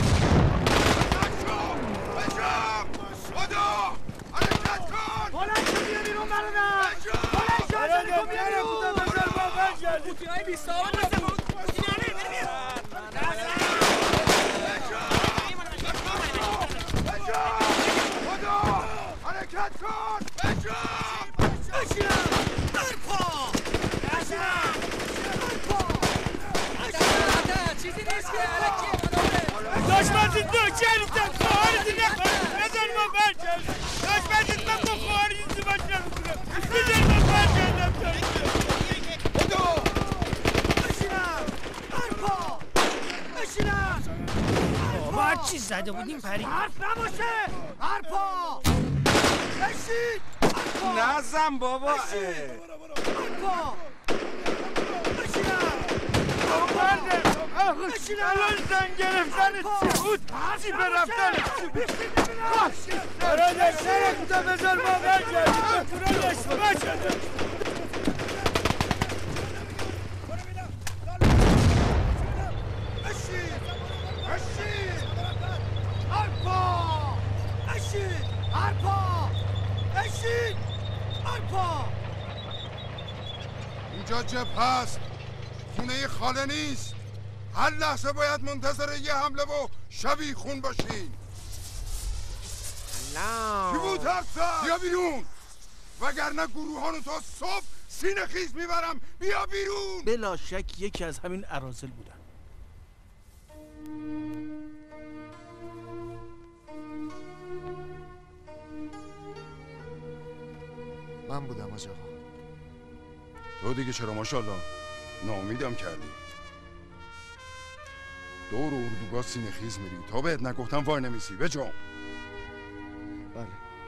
خدا حرکت کن. بلند شو بیا بیرون برادر. بلند شو برادر بیا بیرون. بزر بابا جان. بوتیای 20 تا حرکت کن. بشینم برپا. بشینم برپا. چیزی نیست که الکی دشمنت نوکریتم خواهرت نکنم. بذار ما برگردم. دشمنت من با خواهرت باش نمیکنم. بذار ما برگردم. بشینم برپا. بشینم. ما هر چی زده بودیم پرید. حرف نباشه. برپا. بشین. نزن بابا. برپا. بشینم. بشینم. الان زن گرفتن چی بود؟ چی به رفتن چی بود؟ برادر سرک تا بذار ما برگردیم. برادر باشه. اینجا جبهه هست، خونه خاله نیست. هر لحظه باید منتظر یه حمله و شبیه خون باشین. کی بود حرف زد؟ بیا بیرون وگرنه گروهانو تا صبح سینه خیز میبرم. بیا بیرون. بلا شک یکی از همین اراذل بودن. من بودم حاج آقا. تو دیگه چرا ماشاءالله ناامیدم کردی. دور اردوگاه سینه خیز میری تا بهت نگفتم وای نمیسی به جام. بله.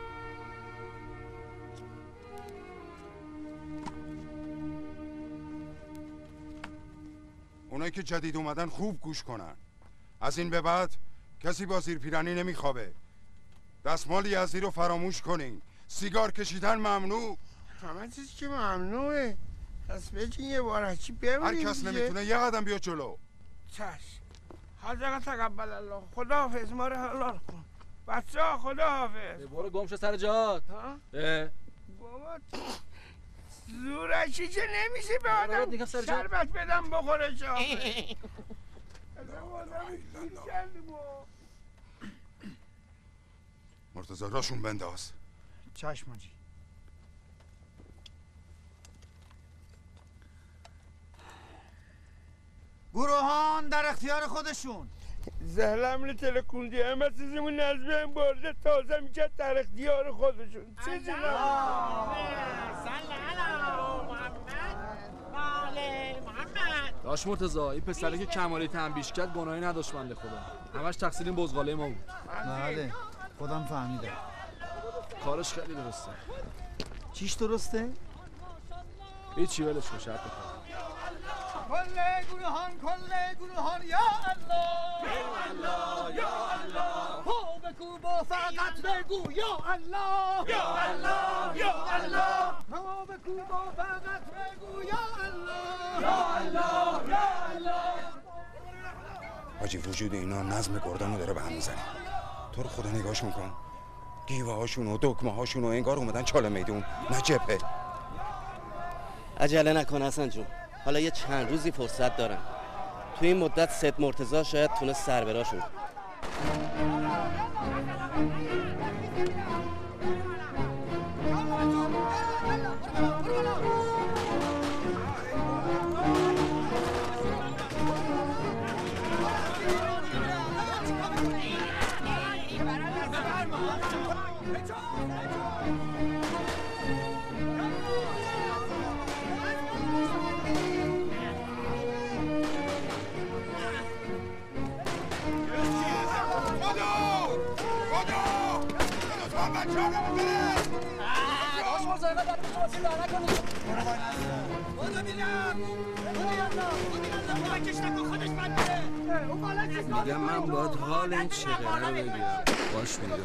اونایی که جدید اومدن خوب گوش کنن. از این به بعد کسی با زیر پیرنی نمیخوابه. دستمال یزدی رو فراموش کنین. سیگار کشیدن ممنوع. همه چیز که ممنوعه. پس بچین یه بارچی بمونیم. هر کس نمیتونه یه قدم بیا جلو. چشم. حاضر تقبل الله. خداحافظ، ما رو حلال کن. بچه ها خداحافظ. برو گم شو سر جات. بابا زورشی که نمیشه به آدم شربت بدم بخوره شاقه. مرتضی راشون بنداز. چشم حاجی. گروهان در اختیار خودشون. زهلم تلکوندی همه چیزمون از بین برده تازه میکرد در اختیار خودشون. چیزی داش مرتضی این پسره که کمالی تنبیش کرد گناهی نداشت بنده خدا. همش تقصیر این بزغاله ما بود. بله خودم فهمیدم. کارش خیلی درسته. چیش درسته؟ هیچی ولش کن شرط بکن. کل گروهان یا الله یا الله پا بکوب و فقط بگو یا الله یا الله یا الله پا بکوب و فقط بگو یا الله یا الله یا الله. حاجی وجود اینا نظم گردانو داره به هم میزنه. تو رو خدا نگاهشون کن. گیوه هاشون و دکمه هاشون و انگار اومدن چاله میدون نه جبهه. عجله نکن حسن جون، حالا یه چند روزی فرصت دارم. تو این مدت سید مرتضی شاید تونست سر براشون. میگم من باید حال این چقدر رو بگیرم. باش میگم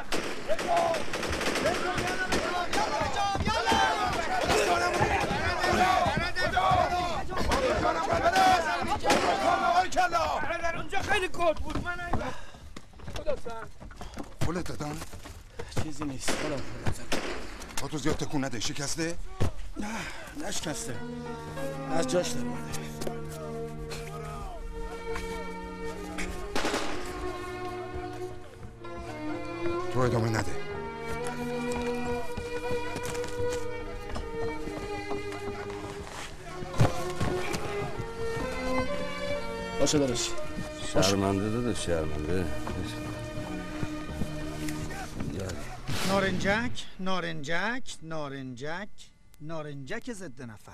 در اونجا خیلی کود بود. من خدا سر پولت دادن؟ چیزی نیست. خدا با تو زیاد تکون نده. شکسته؟ نه نشکسته، از جاش در اومده. تو ادامه نده. باشه داداش. شرمنده داداش شرمنده. نارنجک نارنجک نارنجک نارنجک ضد نفر.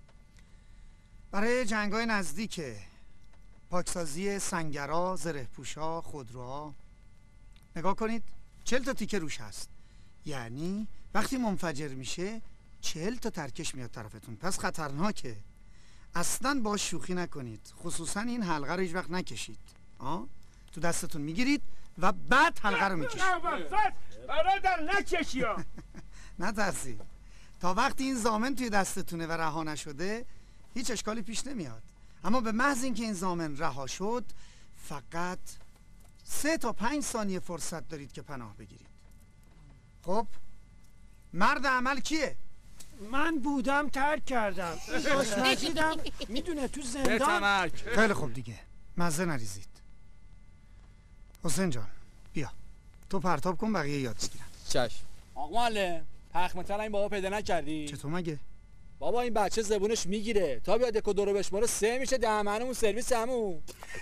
برای جنگ‌های نزدیکه، پاکسازی سنگرها، زره‌پوش‌ها، خودروها. نگاه کنید 40 تا تیکه روش هست. یعنی وقتی منفجر میشه 40 تا ترکش میاد طرفتون. پس خطرناکه. اصلا باش شوخی نکنید. خصوصا این حلقه رو هیچ وقت نکشید. تو دستتون میگیرید و بعد حلقه رو میکشید. برادر نکشی ها. نترسید. تا وقتی این ضامن توی دستتونه و رها نشده هیچ اشکالی پیش نمیاد. اما به محض اینکه این ضامن رها شد فقط 3 تا 5 ثانیه فرصت دارید که پناه بگیرید. خب مرد عمل کیه؟ من بودم ترک کردم. مجیدم میدونه تو زندان. خیلی خوب دیگه مزه نریزید. حسین جان بیا تو پرتاب کن بقیه یاد بگیرن. چشم. آقا معلم پخمتر این بابا پیدا نکردی؟ چطور مگه؟ بابا این بچه زبونش میگیره تا بیاد یک و دو رو بشماره 3 میشه دهمنمون سرویس همون.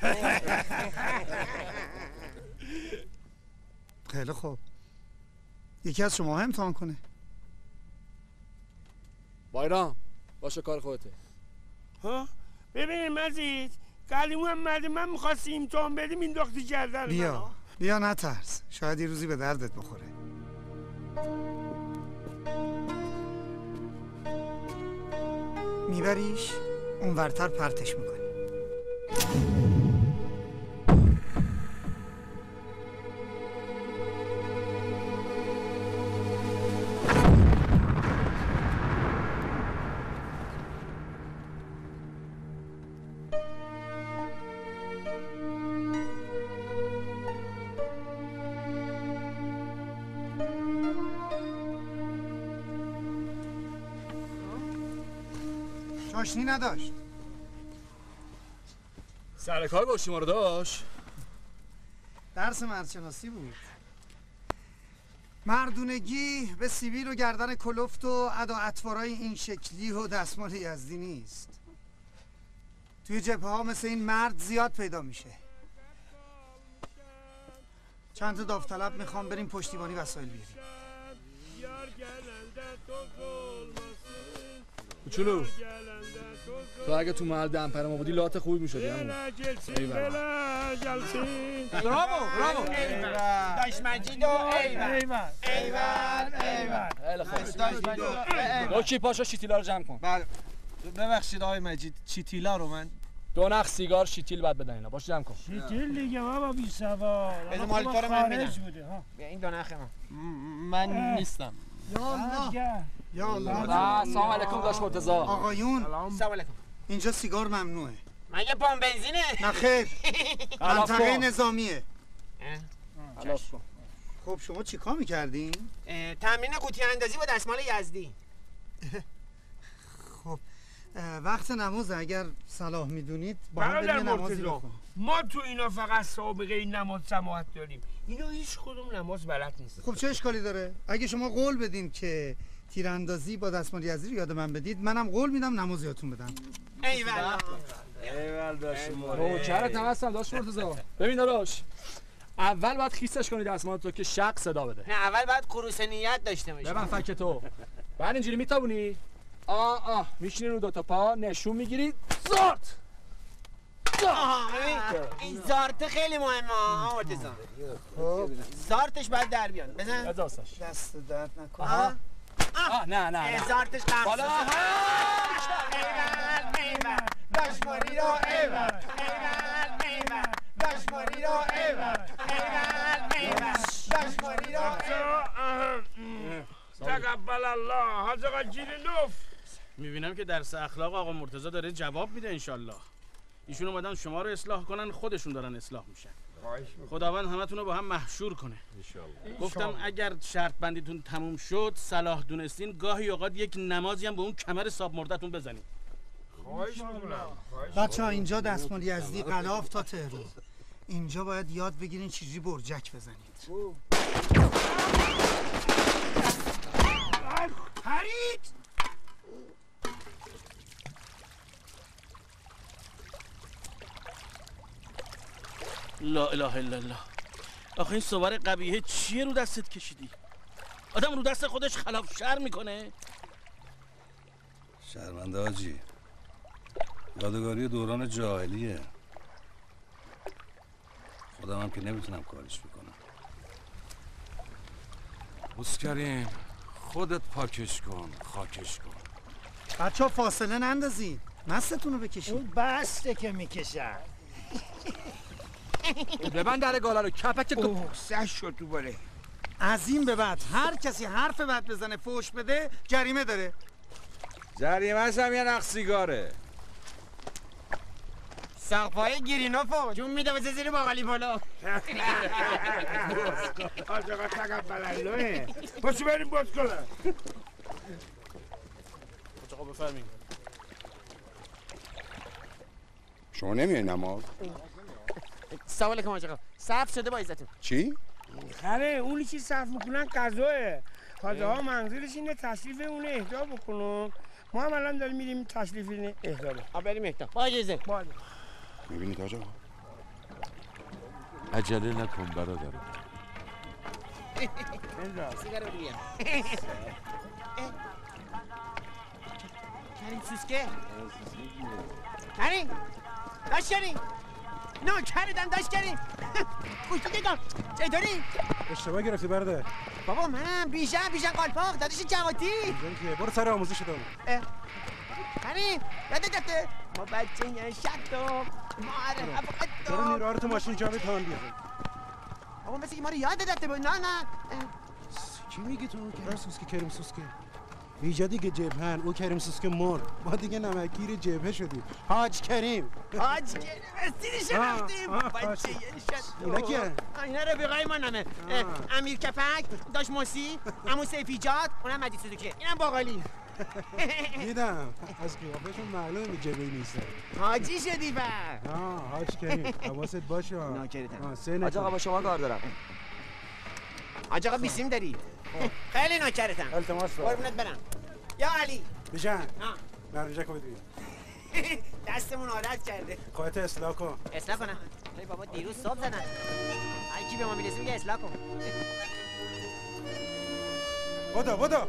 خیلی خوب یکی از شما امتحان کنه. بایرام باشه کار خودته. ها ببین مزید قلیمو هم من میخواستی امتحان بدیم این داختی کردن. بیا نترس شاید یه روزی به دردت بخوره. میبریش اون ورتر پرتش میکنی. شاشنی نداشت. سر کار گوشتی ما رو داشت. درس مردشناسی بود. مردونگی به سیبیل و گردن کلفت و ادا اطوارای این شکلی و دستمال یزدی نیست. توی جبهه ها مثل این مرد زیاد پیدا میشه. چند تا داوطلب میخوام بریم پشتیبانی وسایل بیاریم. کوچولو تو اگه تو محل دمپر ما بودی لات خوبی میشدی همون. برافو برافو. داش مجید و ایول ایول ایول. خیلی خوب. دوکی پاشو شیتیلا رو جمع کن. بله. ببخشید آقای مجید، چیتیلا رو من 2 نخ سیگار شیتیل بعد بدن اینا. باش جمع کن. شیتیل دیگه بابا بی سوار. بده مال تو رو من میدم. بیا این 2 نخ من نیستم. یا الله یا الله. سلام علیکم داش مرتضی. آقایون سلام علیکم. اینجا سیگار ممنوعه. مگه پام بنزینه؟ نه خیر. منطقه نظامیه. خلاص کن. خب شما چیکار می‌کردین؟ تمرین قوطی اندازی با دستمال یزدی. خب وقت نماز اگر صلاح میدونید با هم بریم نمازی بخونیم. ما تو اینا فقط سابقه نماز سماحت داریم. اینا هیچ کدوم نماز بلد نیست. خب چه اشکالی داره؟ اگه شما قول بدین که تیراندازی با دستمال یزدی رو یاد من بدید، منم قول میدم نماز یادتون بدم. ایول ایول داشت نوکرت هم هستم داش مرتضی. ببین داداش، اول باید خیسش کنی دستمال تو که شق صدا بده. نه اول باید خروس نیت داشته باشی. ببن فک تو. بعد اینجوری میتابونی. میشینی رو 2 تا پا نشون میگیری. زارت. این زارت خیلی مهمه آقا مرتضی. خب زارتش باید در بیاد. بزن. دست درد نکنه. نه زارتش قبل. بالا. ایول داشماری رو ایول ایول داشماری رو ایول ایول داشماری رو تقبل الله حاج آقا جیرینوف. میبینم که درس اخلاق آقا مرتضی داره جواب میده انشالله. ایشون اومدن شما رو اصلاح کنن، خودشون دارن اصلاح میشن. خداوند همتون رو با هم محشور کنه. گفتم اگر شرط بندیتون تموم شد صلاح دونستین گاهی اوقات یک نمازی هم به اون کمر ساب مردتون بزنید. خواهش میکنم. بچه‌ها اینجا دستمال یزدی قلاف تا تهران. اینجا باید یاد بگیرین چجوری برجک بزنید. پرید. لا اله الا الله. آخه این صور قبیحه چیه رو دستت کشیدی؟ آدم رو دست خودش خلاف شر میکنه؟ شرمنده حاجی، یادگاری دوران جاهلیه. خودم هم که نمیتونم کارش بکنم. بسکریم خودت پاکش کن، خاکش کن. بچه ها فاصله نندازید، مستتون رو بکشید. اون بسته که میکشن. ببند در گاله رو کپک تو. سش شد تو باله. از این به بعد هر کسی حرف بد بزنه فوش بده جریمه داره. جریمه هم یه نخ سیگاره. سقفای گیرینوفو جون میده واسه زیر باقالی بالا. حاج آقا تقبل الله. باشو بریم باز کنه. حاج آقا بفرمایید. شما نمیای نماز؟ سلام علیکم حاج آقا. صف شده با عزتون. چی؟ خره اونی که صف میکنن قضاه. حاج آقا منظورش اینه تشریف اون اهدا بکنن. ما هم الان داریم میریم تشریف این اهدا. بریم اهدا. با اجازه. میبینید حاج آقا؟ عجله نکن برادرم. سیگار بگیر. کریم سوسکه. کریم. داش کریم. نه کردم داش کریم. گوشتی دگم. چطوری؟ اشتباه گرفتی برادر. بابا من بیژن قالپاق داداش جواتی. برو سر آموزش دارم. کریم یادت رفته ما بچه شتو برو نیروها رو تو ماشین جا تان بیار. بابا مثل که ما رو یادت رفته بود. نه چی میگی تو؟ کریم سوسکه اینجا دیگه جبهن. او کریم سوسکه مرد، ما دیگه نمکگیر جبهه شدیم. حاج کریم استیرش رفتیم بچه شتو. اینا کیه؟ اینا رفیقای ما نمه. امیر کپک، داش موسی، عمو سیفیجاد، اونم مجید سوزوکیه، اینم باقالی. دیدم از قیافشون معلومه جبهه‌ای نیست. حاجی شدی بر حاج کریم حواست باشه. ناکرتم. حاج آقا با شما کار دارم. حاج آقا بیسیم داری؟ خیلی ناکرتم. التماس قربونت برم. یا علی بیشن مرجع کن بیا. دستمون عادت کرده. خودت اصلاح کن. اصلاح کنم؟ ای بابا دیروز صبح زدن. هر کی به ما میرسه میگه اصلاح کن. بدو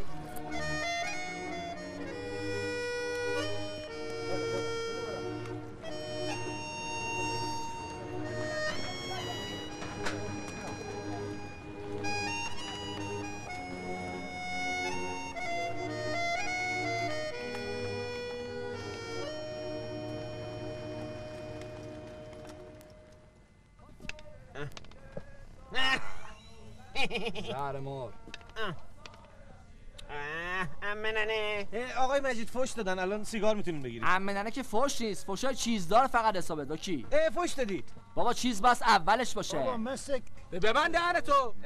زهر مار. امننه آقای مجید فوش دادن، الان سیگار میتونیم بگیریم. امننه که فوش نیست، فوشای چیزدار فقط حسابه. با کی؟ فوش دادید. بابا چیز بس اولش باشه. بابا مثل به من دهن تو.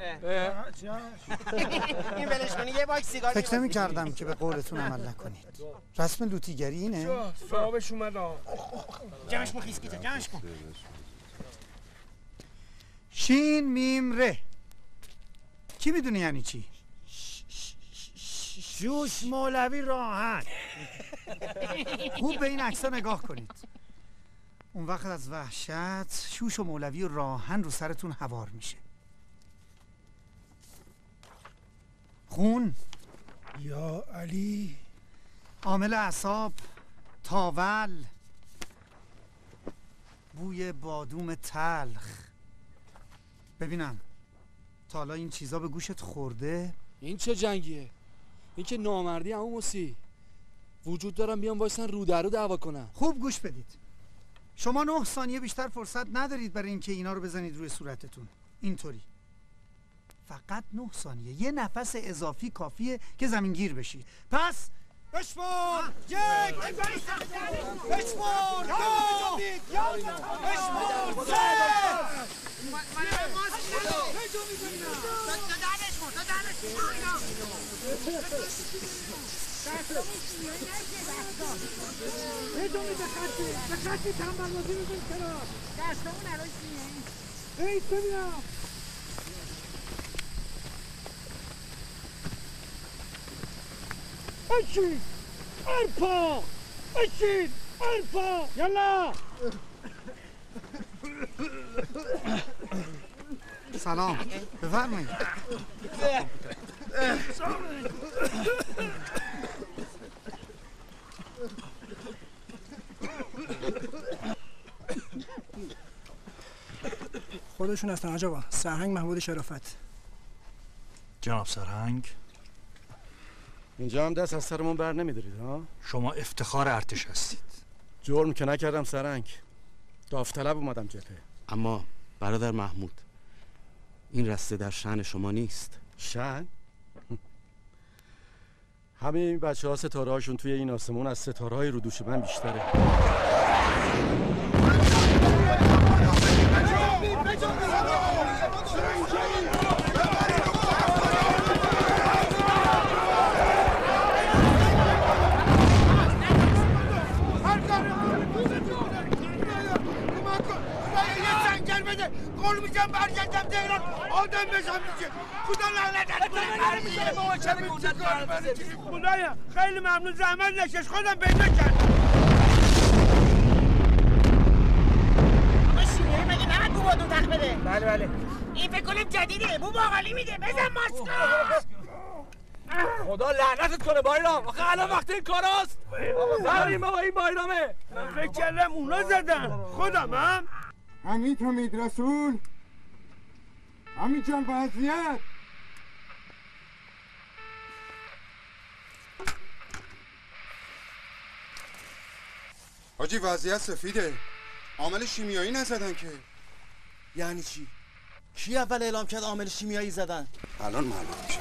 این ولش کنی یه باک سیگار. فکر نمی کردم که به قولتون عمل نکنید. رسم لوتیگری اینه؟ صاحبش اومد. جمعش کن خیسکیتا، جمعش کن. شین میم ره. کی میدونه یعنی چی؟ شوش مولوی راهن. خوب به این عکس‌ها نگاه کنید. اون وقت از وحشت شوش و مولوی و راهن رو سرتون هوار میشه. خون یا علی، عامل اعصاب، تاول، بوی بادوم تلخ. ببینم تا حالا این چیزا به گوشت خورده؟ این چه جنگیه؟ این که نامردی عمو موسی. وجود دارم بیام وایسن رو در رو دعوا کنم. خوب گوش بدید. شما 9 ثانیه بیشتر فرصت ندارید برای اینکه اینا رو بزنید روی صورتتون. اینطوری. فقط 9 ثانیه. یه نفس اضافی کافیه که زمینگیر بشی. پس بشمار 1 بشمار 2 بشمار 3 بدونی به خطی تنبل بازی میزن کنار دستمون الان چیه؟ ای ببینم اشین ارپا اشین ارپا یلا سلام بفرمایید. خودشون هستن حاج آقا. سرهنگ محمود شرافت. جناب سرهنگ، اینجا هم دست از سرمون بر نمیدارید ها؟ شما افتخار ارتش هستید. جرم که نکردم سرهنگ، داوطلب اومدم جبهه. اما برادر محمود، این رسته در شأن شما نیست. شأن؟ همه این بچه ها ستاره هاشون توی این آسمون از ستاره های رو دوش من بیشتره. قول میشم برگردم تهران آدم بشم میشه. خدا لعنتت کنه. خدایا خیلی ممنون، زحمت نکش، خودم پیدا کردم. آقا شیمیایی مگه نمید بو بادون تخت بده؟ بله این فکر کنم جدیده، بو باقالی میده. بزن ماسکو. خدا لعنتت کنه بایرام. آخه الان وقت این کاراست. زریم بابا این بایرامه. من فکر کردم اونا زدن. خودم هم حمید رسول، حمید جان وضعیت. حاجی وضعیت سفیده، عامل شیمیایی نزدن که. یعنی چی؟ کی اول اعلام کرد عامل شیمیایی زدن؟ الان معلوم میشه.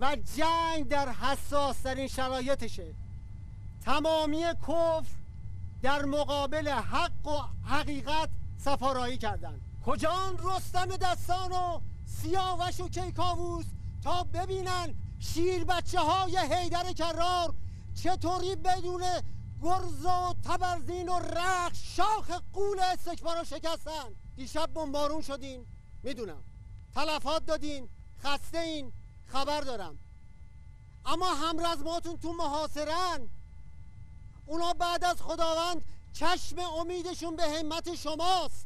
و جنگ در حساس ترین شرایطشه. تمامی کفر در مقابل حق و حقیقت سفارایی کردن. کجان رستم دستان و سیاوش و کیکاووس تا ببینن شیر بچه های حیدر کرار چطوری بدون گرز و تبرزین و رخش شاخ قول استکبار رو شکستن. دیشب بمبارون شدین، میدونم تلفات دادین، خسته این، خبر دارم، اما همرزماتون تو محاصرن. اونا بعد از خداوند چشم امیدشون به همت شماست.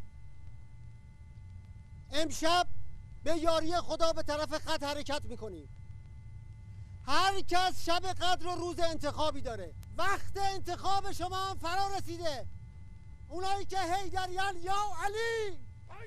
امشب به یاری خدا به طرف خط حرکت میکنیم. هر کس شب قدر و روز انتخابی داره. وقت انتخاب شما هم فرا رسیده. اونایی که حیدریان یا علی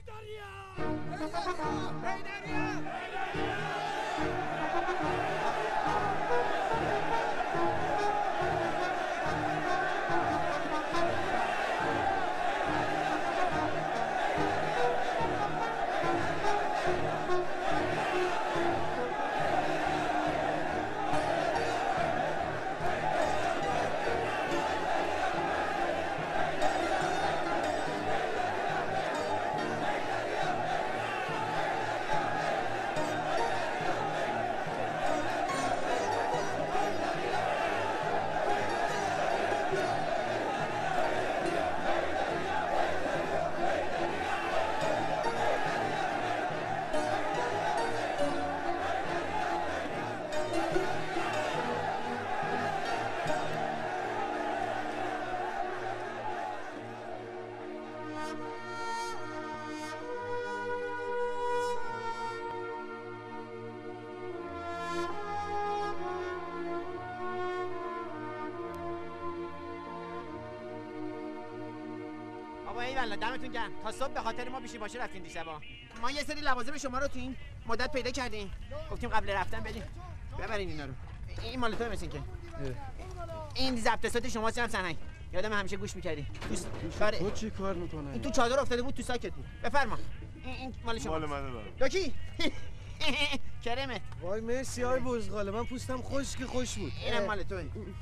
دمتون گرم. تا صبح به خاطر ما بیشی باشه رفتین دیشبا. ما یه سری لوازم شما رو تو این مدت پیدا کردیم، گفتیم قبل رفتن بدیم ببرین اینا رو. این مال توئه مثل که این ضبط صوت شما هم سنگ. یادم همیشه گوش می‌کردی. تو چی کار می‌کنه؟ این تو چادر افتاده بود تو ساکت بود. بفرما. این مال شما. مال منه بابا. داکی کرمه. وای مرسی آی بزغاله، من پوستم خشک خوش بود. اینم مال توئه.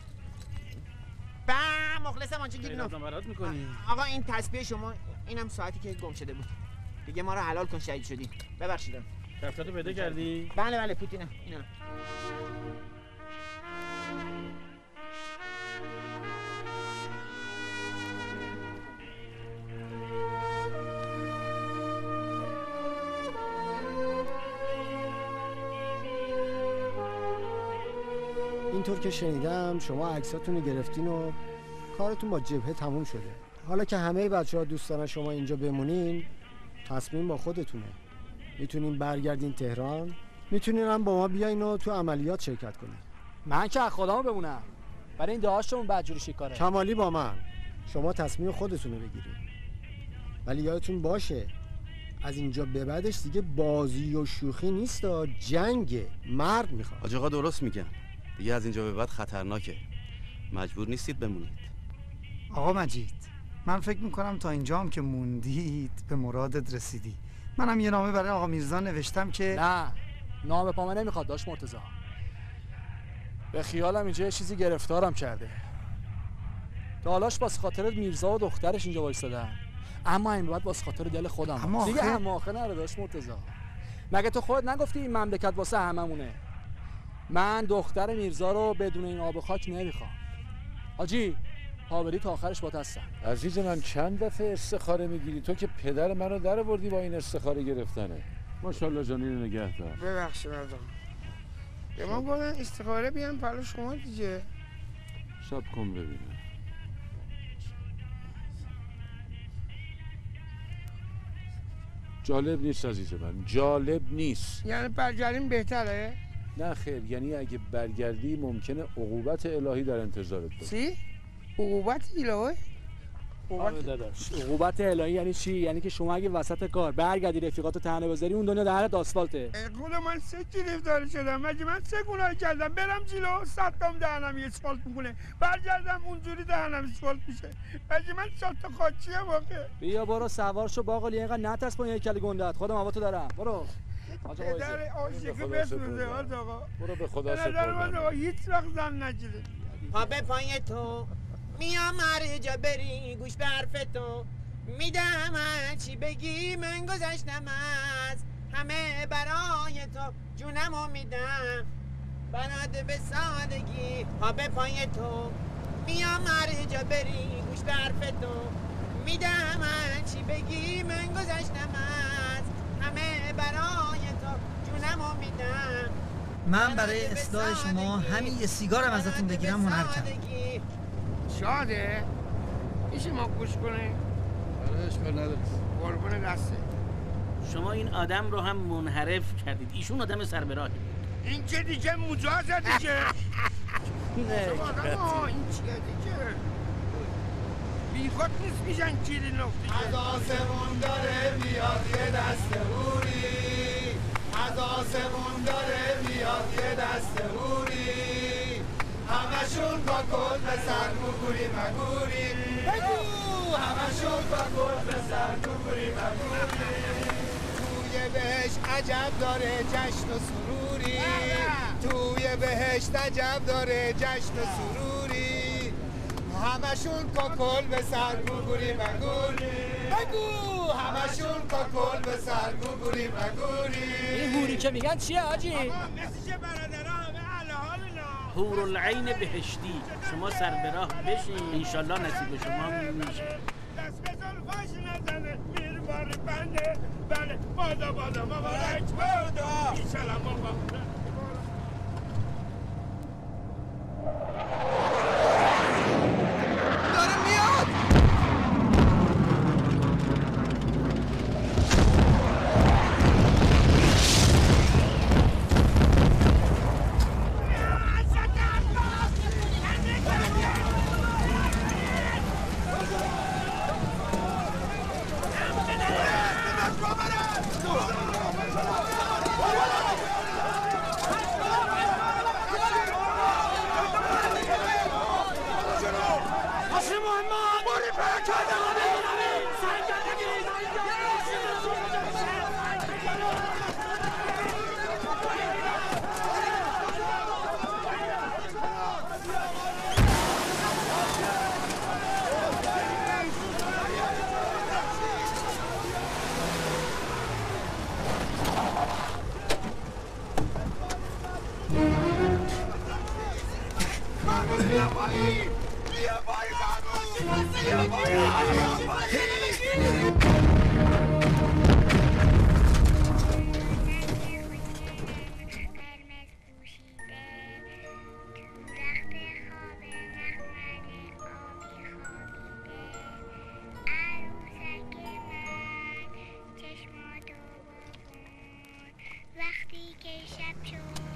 مخلصم آنچه گیرینو برات میکنی. آقا این تسبیح شما، اینم ساعتی که گم شده بود دیگه. ما رو حلال کن شهید شدی، ببخشید. دفترتو پیدا کردی؟ بله پوتینه اینا. اینطور که شنیدم شما عکساتون رو گرفتین و کارتون با جبهه تموم شده. حالا که همه بچه‌ها دوست دارن شما اینجا بمونین، تصمیم با خودتونه. میتونین برگردین تهران، میتونین هم با ما بیاین و تو عملیات شرکت کنین. من که خودمو بمونم، برای این دعاشمون بدجوری شکاره. کمالی با من، شما تصمیم خودتون رو بگیرین. ولی یادتون باشه از اینجا به بعدش دیگه بازی و شوخی نیست، جنگه، مرد میخواد. حاج آقا درست میگن، دیگه از اینجا به بعد خطرناکه. مجبور نیستید بمونید. آقا مجید، من فکر میکنم تا اینجا هم که موندید به مرادت رسیدی. منم یه نامه برای آقا میرزا نوشتم که نه، نامه پا من نمیخواد داش مرتضی. به خیالم اینجا یه چیزی گرفتارم کرده. تا حالاش باز خاطر میرزا و دخترش اینجا وایسادم، اما این بعد باز خاطر دل خودم. دیگه هم آخه نره داش مرتضی. مگه تو خودت نگفتی این مملکت واسه هممونه؟ من دختر میرزا رو بدون این آب و خاک نمیخوام. حاجی پاوری تا آخرش با هستم. عزیز من چند دفعه استخاره میگیری؟ تو که پدر منو در آوردی با این استخاره گرفتنه. ماشاءالله جانی رو نگه دار. ببخشید مردم. به ما گفتن استخاره بیام پلو شما دیگه. شب کن ببینم. جالب نیست عزیز من، جالب نیست. یعنی برگردیم بهتره؟ نه خیر، یعنی اگه برگردی ممکنه عقوبت الهی در انتظارت باشه. چی؟ عقوبت الهی؟ عقوبت الهی یعنی چی؟ یعنی که شما اگه وسط کار برگردی رفیقاتو تنه بذاری اون دنیا درت آسفالته. خدا من سه گرفتار شدم، مگه من سه گناه کردم؟ برم جلو صدام دهنم اسفالت میکنه، برگردم اونجوری دهنم اسفالت میشه. مگه من شات خاکیه واقعا؟ بیا برو سوار شو باقالی، اینقدر نترس با این هیکل گندت. خودم هواتو دارم. برو. پدر عاشقی بسوزه حاج آقا. برو به خدا به نظر من آقا هیچ وقت زن نگیره. پا به پای تو میام هر جا بری گوش به حرف تو میدم هرچی بگی من گذشتم از همه برای تو جونمو میدم برات به سادگی. پا به پای تو میام هر جا بری گوش به حرف تو میدم هرچی بگی من گذشتم از همه برای تو جونمو میدم. من برای اصلاح شما همین یه سیگارم ازتون بگیرم هنر کردم. شاده؟ میشه ما گوش کنیم؟ آره اشکال نداره. قربون دسته. شما این آدم رو هم منحرف کردید. ایشون آدم سربراهی بود. این که دیگه مجازه دیگه. نه این چیه دیگه؟ بی خود نیست میشن کیری نقطه. از آسمون داره میاد یه دست هوری، از آسمون داره میاد یه دست هوری، همشون با کل به سر گوگوری مگوری. بگو همشون با کل به سر گوگوری مگوری. توی بهشت عجب داره جشن و سروری، توی بهشت عجب داره جشن و سروری، همشون کل به سر گوگوری مگوری. بگو همشون کل به سر گوگوری مگوری. این هوری که میگن چیه حاجی؟ مثل که برادرها همه الحالنا. حورالعین بهشتی. شما سربراه بشین انشالله نصیب شما میشه. دست به زلفاش نزنه میر باری بنده. بله بادا مبارک بادا ایشالله مبارک. داره میاد. وقتی که شب شد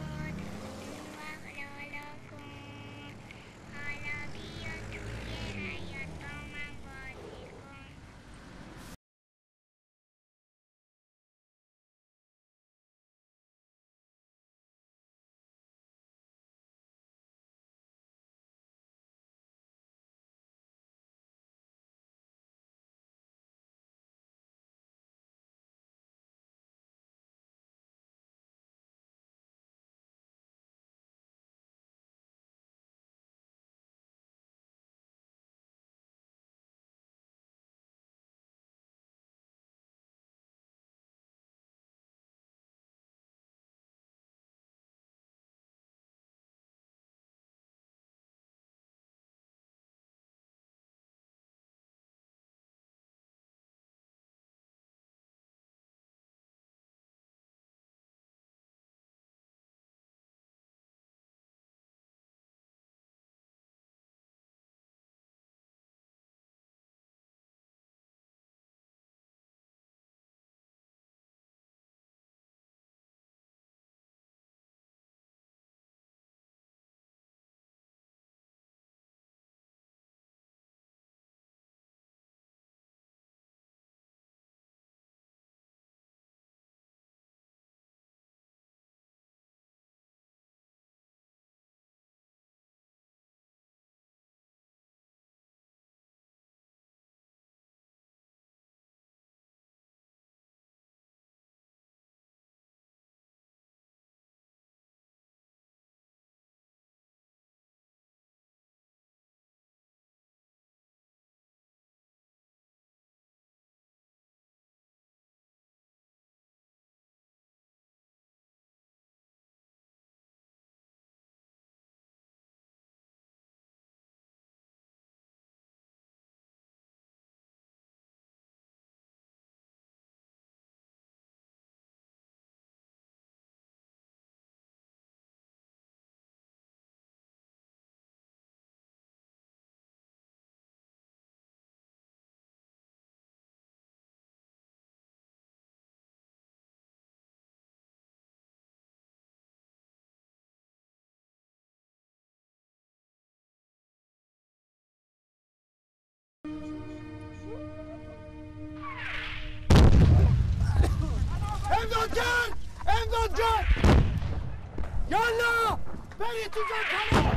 کرد امداد کرد یالا برید تو جان.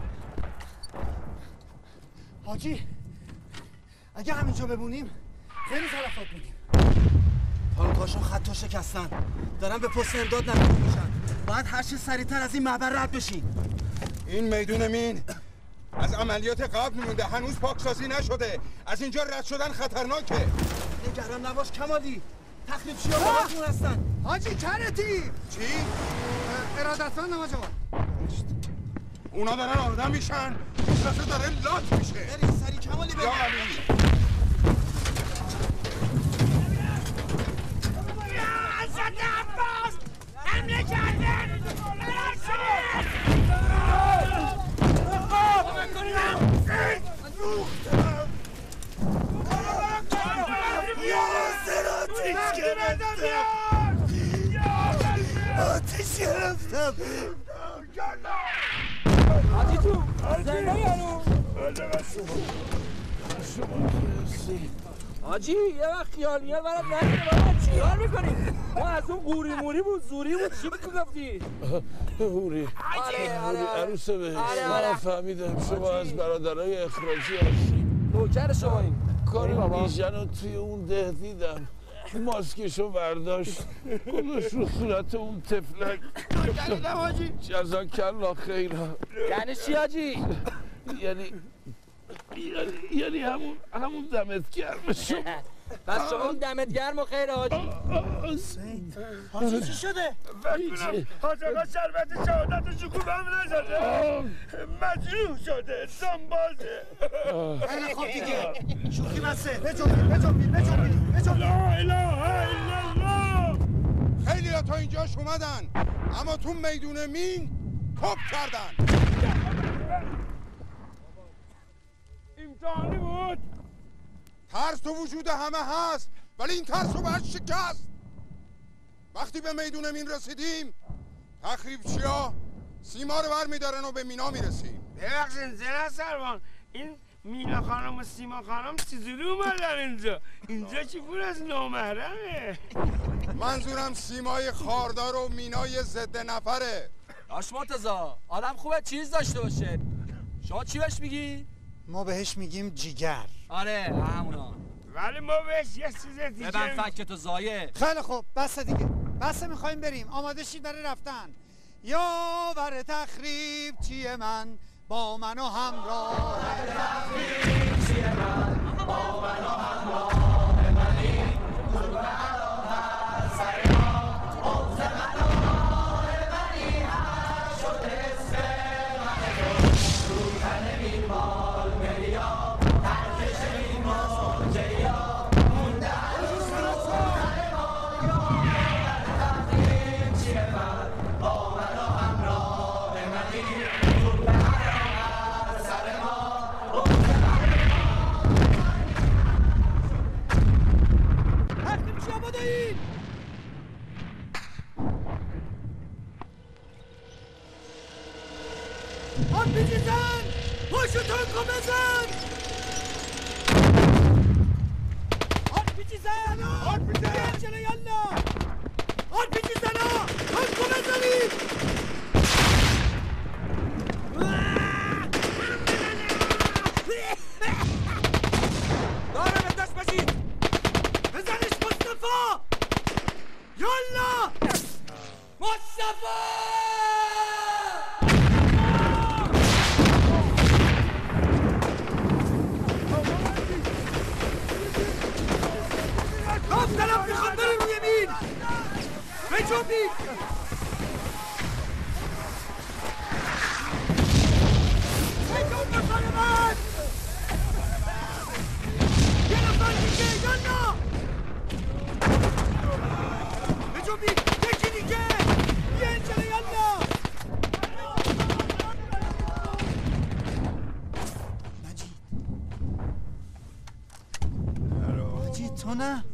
حاجی اگه همینجا بمونیم خیلی تلفات میدیم. تانکاشون خطا شکستن، دارن به پست امداد نزدیک میشن. باید هر چه سریعتر از این معبر رد بشین. این میدون مین از عملیات قبل مونده، هنوز پاکسازی نشده. از اینجا رد شدن خطرناکه. نگران نباش کمالی، تخریب شیا باهاتون هستن. حاجی کرتی چی؟ ارادتمندم حاج آقا. اونا دارن آدم میشن، کسرسه داره لات میشه. برید سریع کمالی برید. یا علی حضرت عباس حمله کردن. فرار شدید. آتیش گرفتم. حاجی تو زنده یارو. حاجی یه وقت خیال میاد برات نکنه بابا چیکار میکنی؟ ما از اون قوری موری بود زوری بود چی گفتی؟ هوری عروسه بهش من فهمیدم شما از برادرای اخراجی هستی. نوکر شما این کار بیژن رو توی اون ده دیدم، ماسکشو برداشت گذاشت رو صورت اون تفلک. جزاکالله خیرا. یعنی چی حاجی؟ یعنی همون دمت گرم شما. پس شما هم دمت گرم و خیر حاجی. حاجی چی شده؟ حاج آقا شربت شهادت شکوبم نزده، مجروح شده، دنبازه. خیلی خوب دیگه شوخی بسه. بجنبید. لا اله الا الله. خیلی ها تا اینجاش اومدن اما تو میدون مین توپ کردن. امتحانی بود. ترس تو وجود همه هست ولی این ترس رو باید شکست. وقتی به میدون مین رسیدیم تخریبچیا سیما رو برمیدارن و به مینا میرسیم. ببخشید زنه سروان، این مینا خانم و سیما خانم چجوری اومدن اینجا چی پور از نامحرمه؟ منظورم سیمای خاردار و مینای ضد نفره. داش مرتضا آدم خوبه چیز داشته باشه. شما چی بهش میگی؟ ما بهش میگیم جیگر. آره همونا. ولی ما بهش یه چیز دیگه ببند فکتو زایه. خیلی خوب بسه دیگه بسه، میخوایم بریم. آماده شید برای رفتن. یاور تخریب چیه من با من و همراه. تخریب چیه من با من و همراه منی. آرپیجی زن! پاشو تانکو بزن! آرپیجی زن! آرپیجی زن! چرا یالا! آرپیجی زن ها! تانکو بزنید! دارم دست بشید! بزنش مصطفی! یالا! مصطفی! طرف میخواد بریم یمین بجنبید بجنب بسان من یه نفر دیگه یالا بجنبید یکی دیگه یه انجله یالا مجید تو نه؟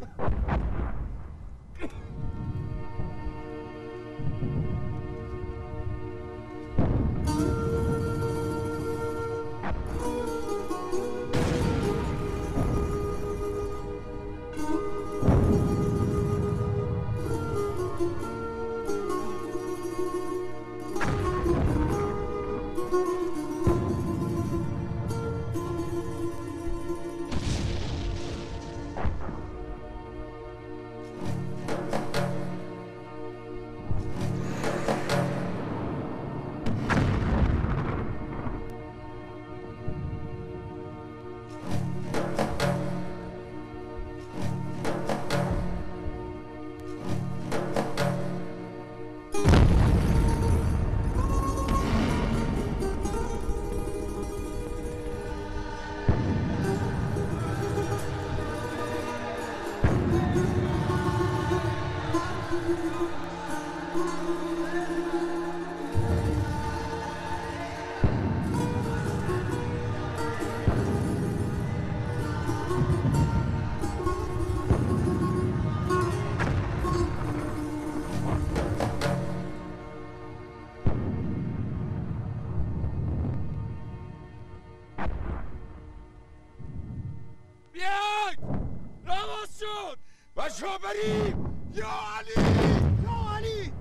پاشا بریم. یا علی، یا علی.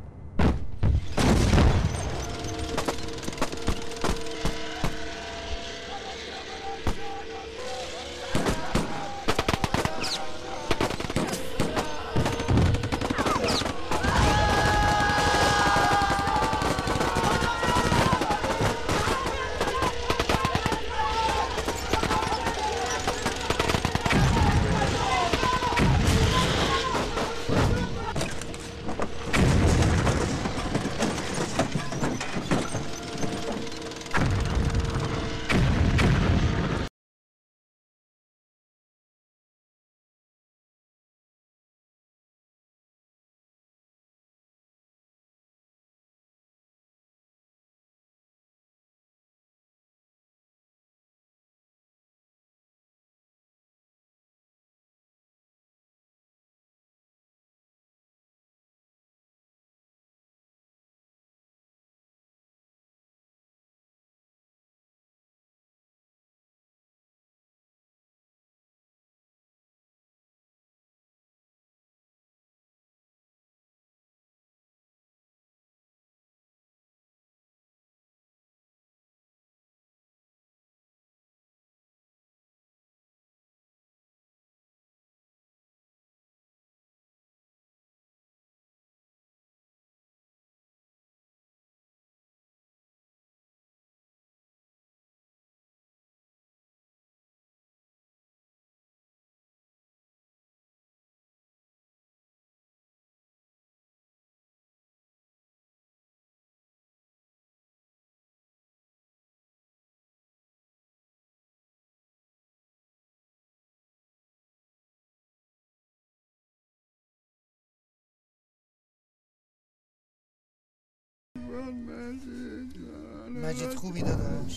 مجید خوبی داداش؟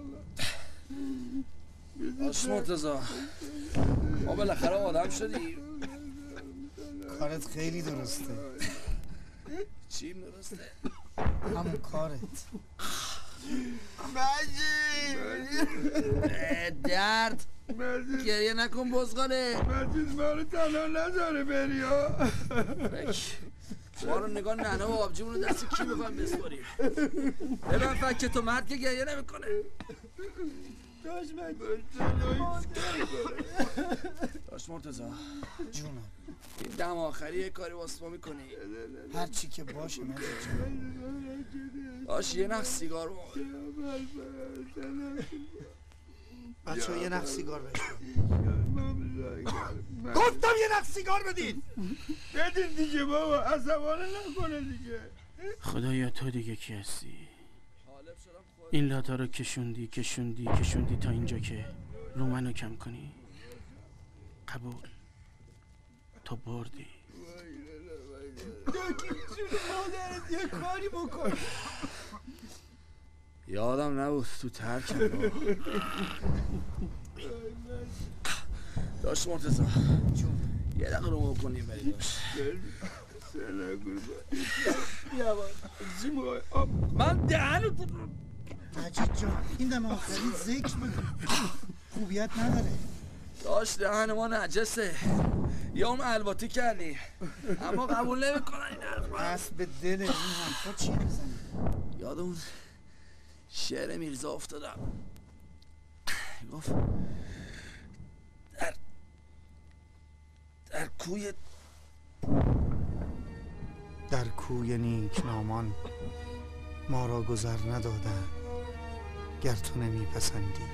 باش مرتضی، ما بالاخره آدم شدی. کارت خیلی درسته. چی درسته؟ همون کارت. مجید درد گریه نکن بزغاله. مجید ما رو تنها نذاره بری ها. ما رو نگاه ننه و آبجیمون رو دست کی میخوایم بسپاریم؟ ببین فکر تو مرد که گریه نمیکنه. داش مرتضی جونم، این دم آخری یه کاری واسه ما میکنی؟ هر چی که باشه مجید جون. داش یه نخ سیگار بچه یه نخ سیگار بشون. گفتم یه نخ سیگار بدین. بدین دیگه بابا، عصبانه نکنه دیگه. خدایا تو دیگه کی هستی؟ این لاتا رو کشوندی تا اینجا که رو منو کم کنی. قبول، تو بردی. مادرت یه کاری بکن. یادم نبود تو ترکم. داش مرتضی یه دقیقه رو کنیم بریم. من دهنو مجید جان این دم آخری ذکر بکن، خوبیت نداره. داش دهن ما نجسه، یا اون الواتی کردی اما قبول نمیکنن این حرف. دست به دل این حرفا چی میزنی؟ یاد اون شعر میرزا افتادم. گفت در کوی نیکنامان ما را گذر ندادند، گر تو نمیپسندی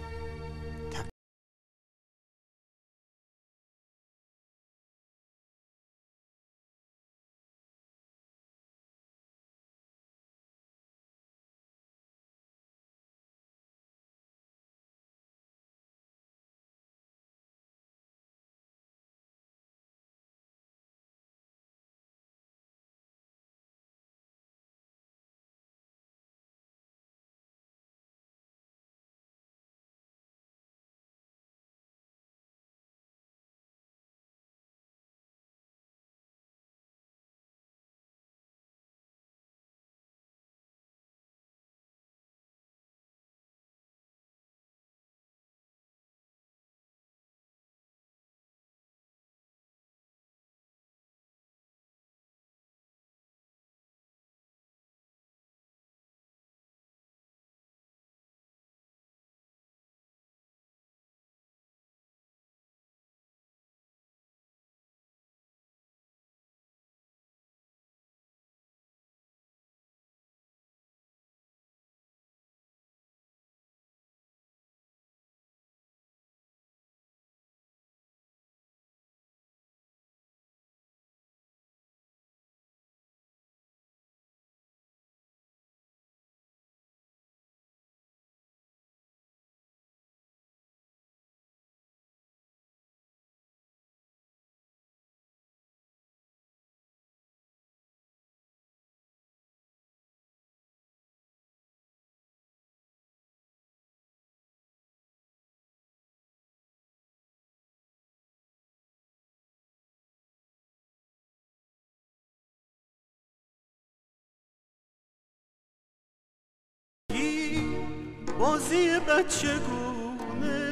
بازی بچگونه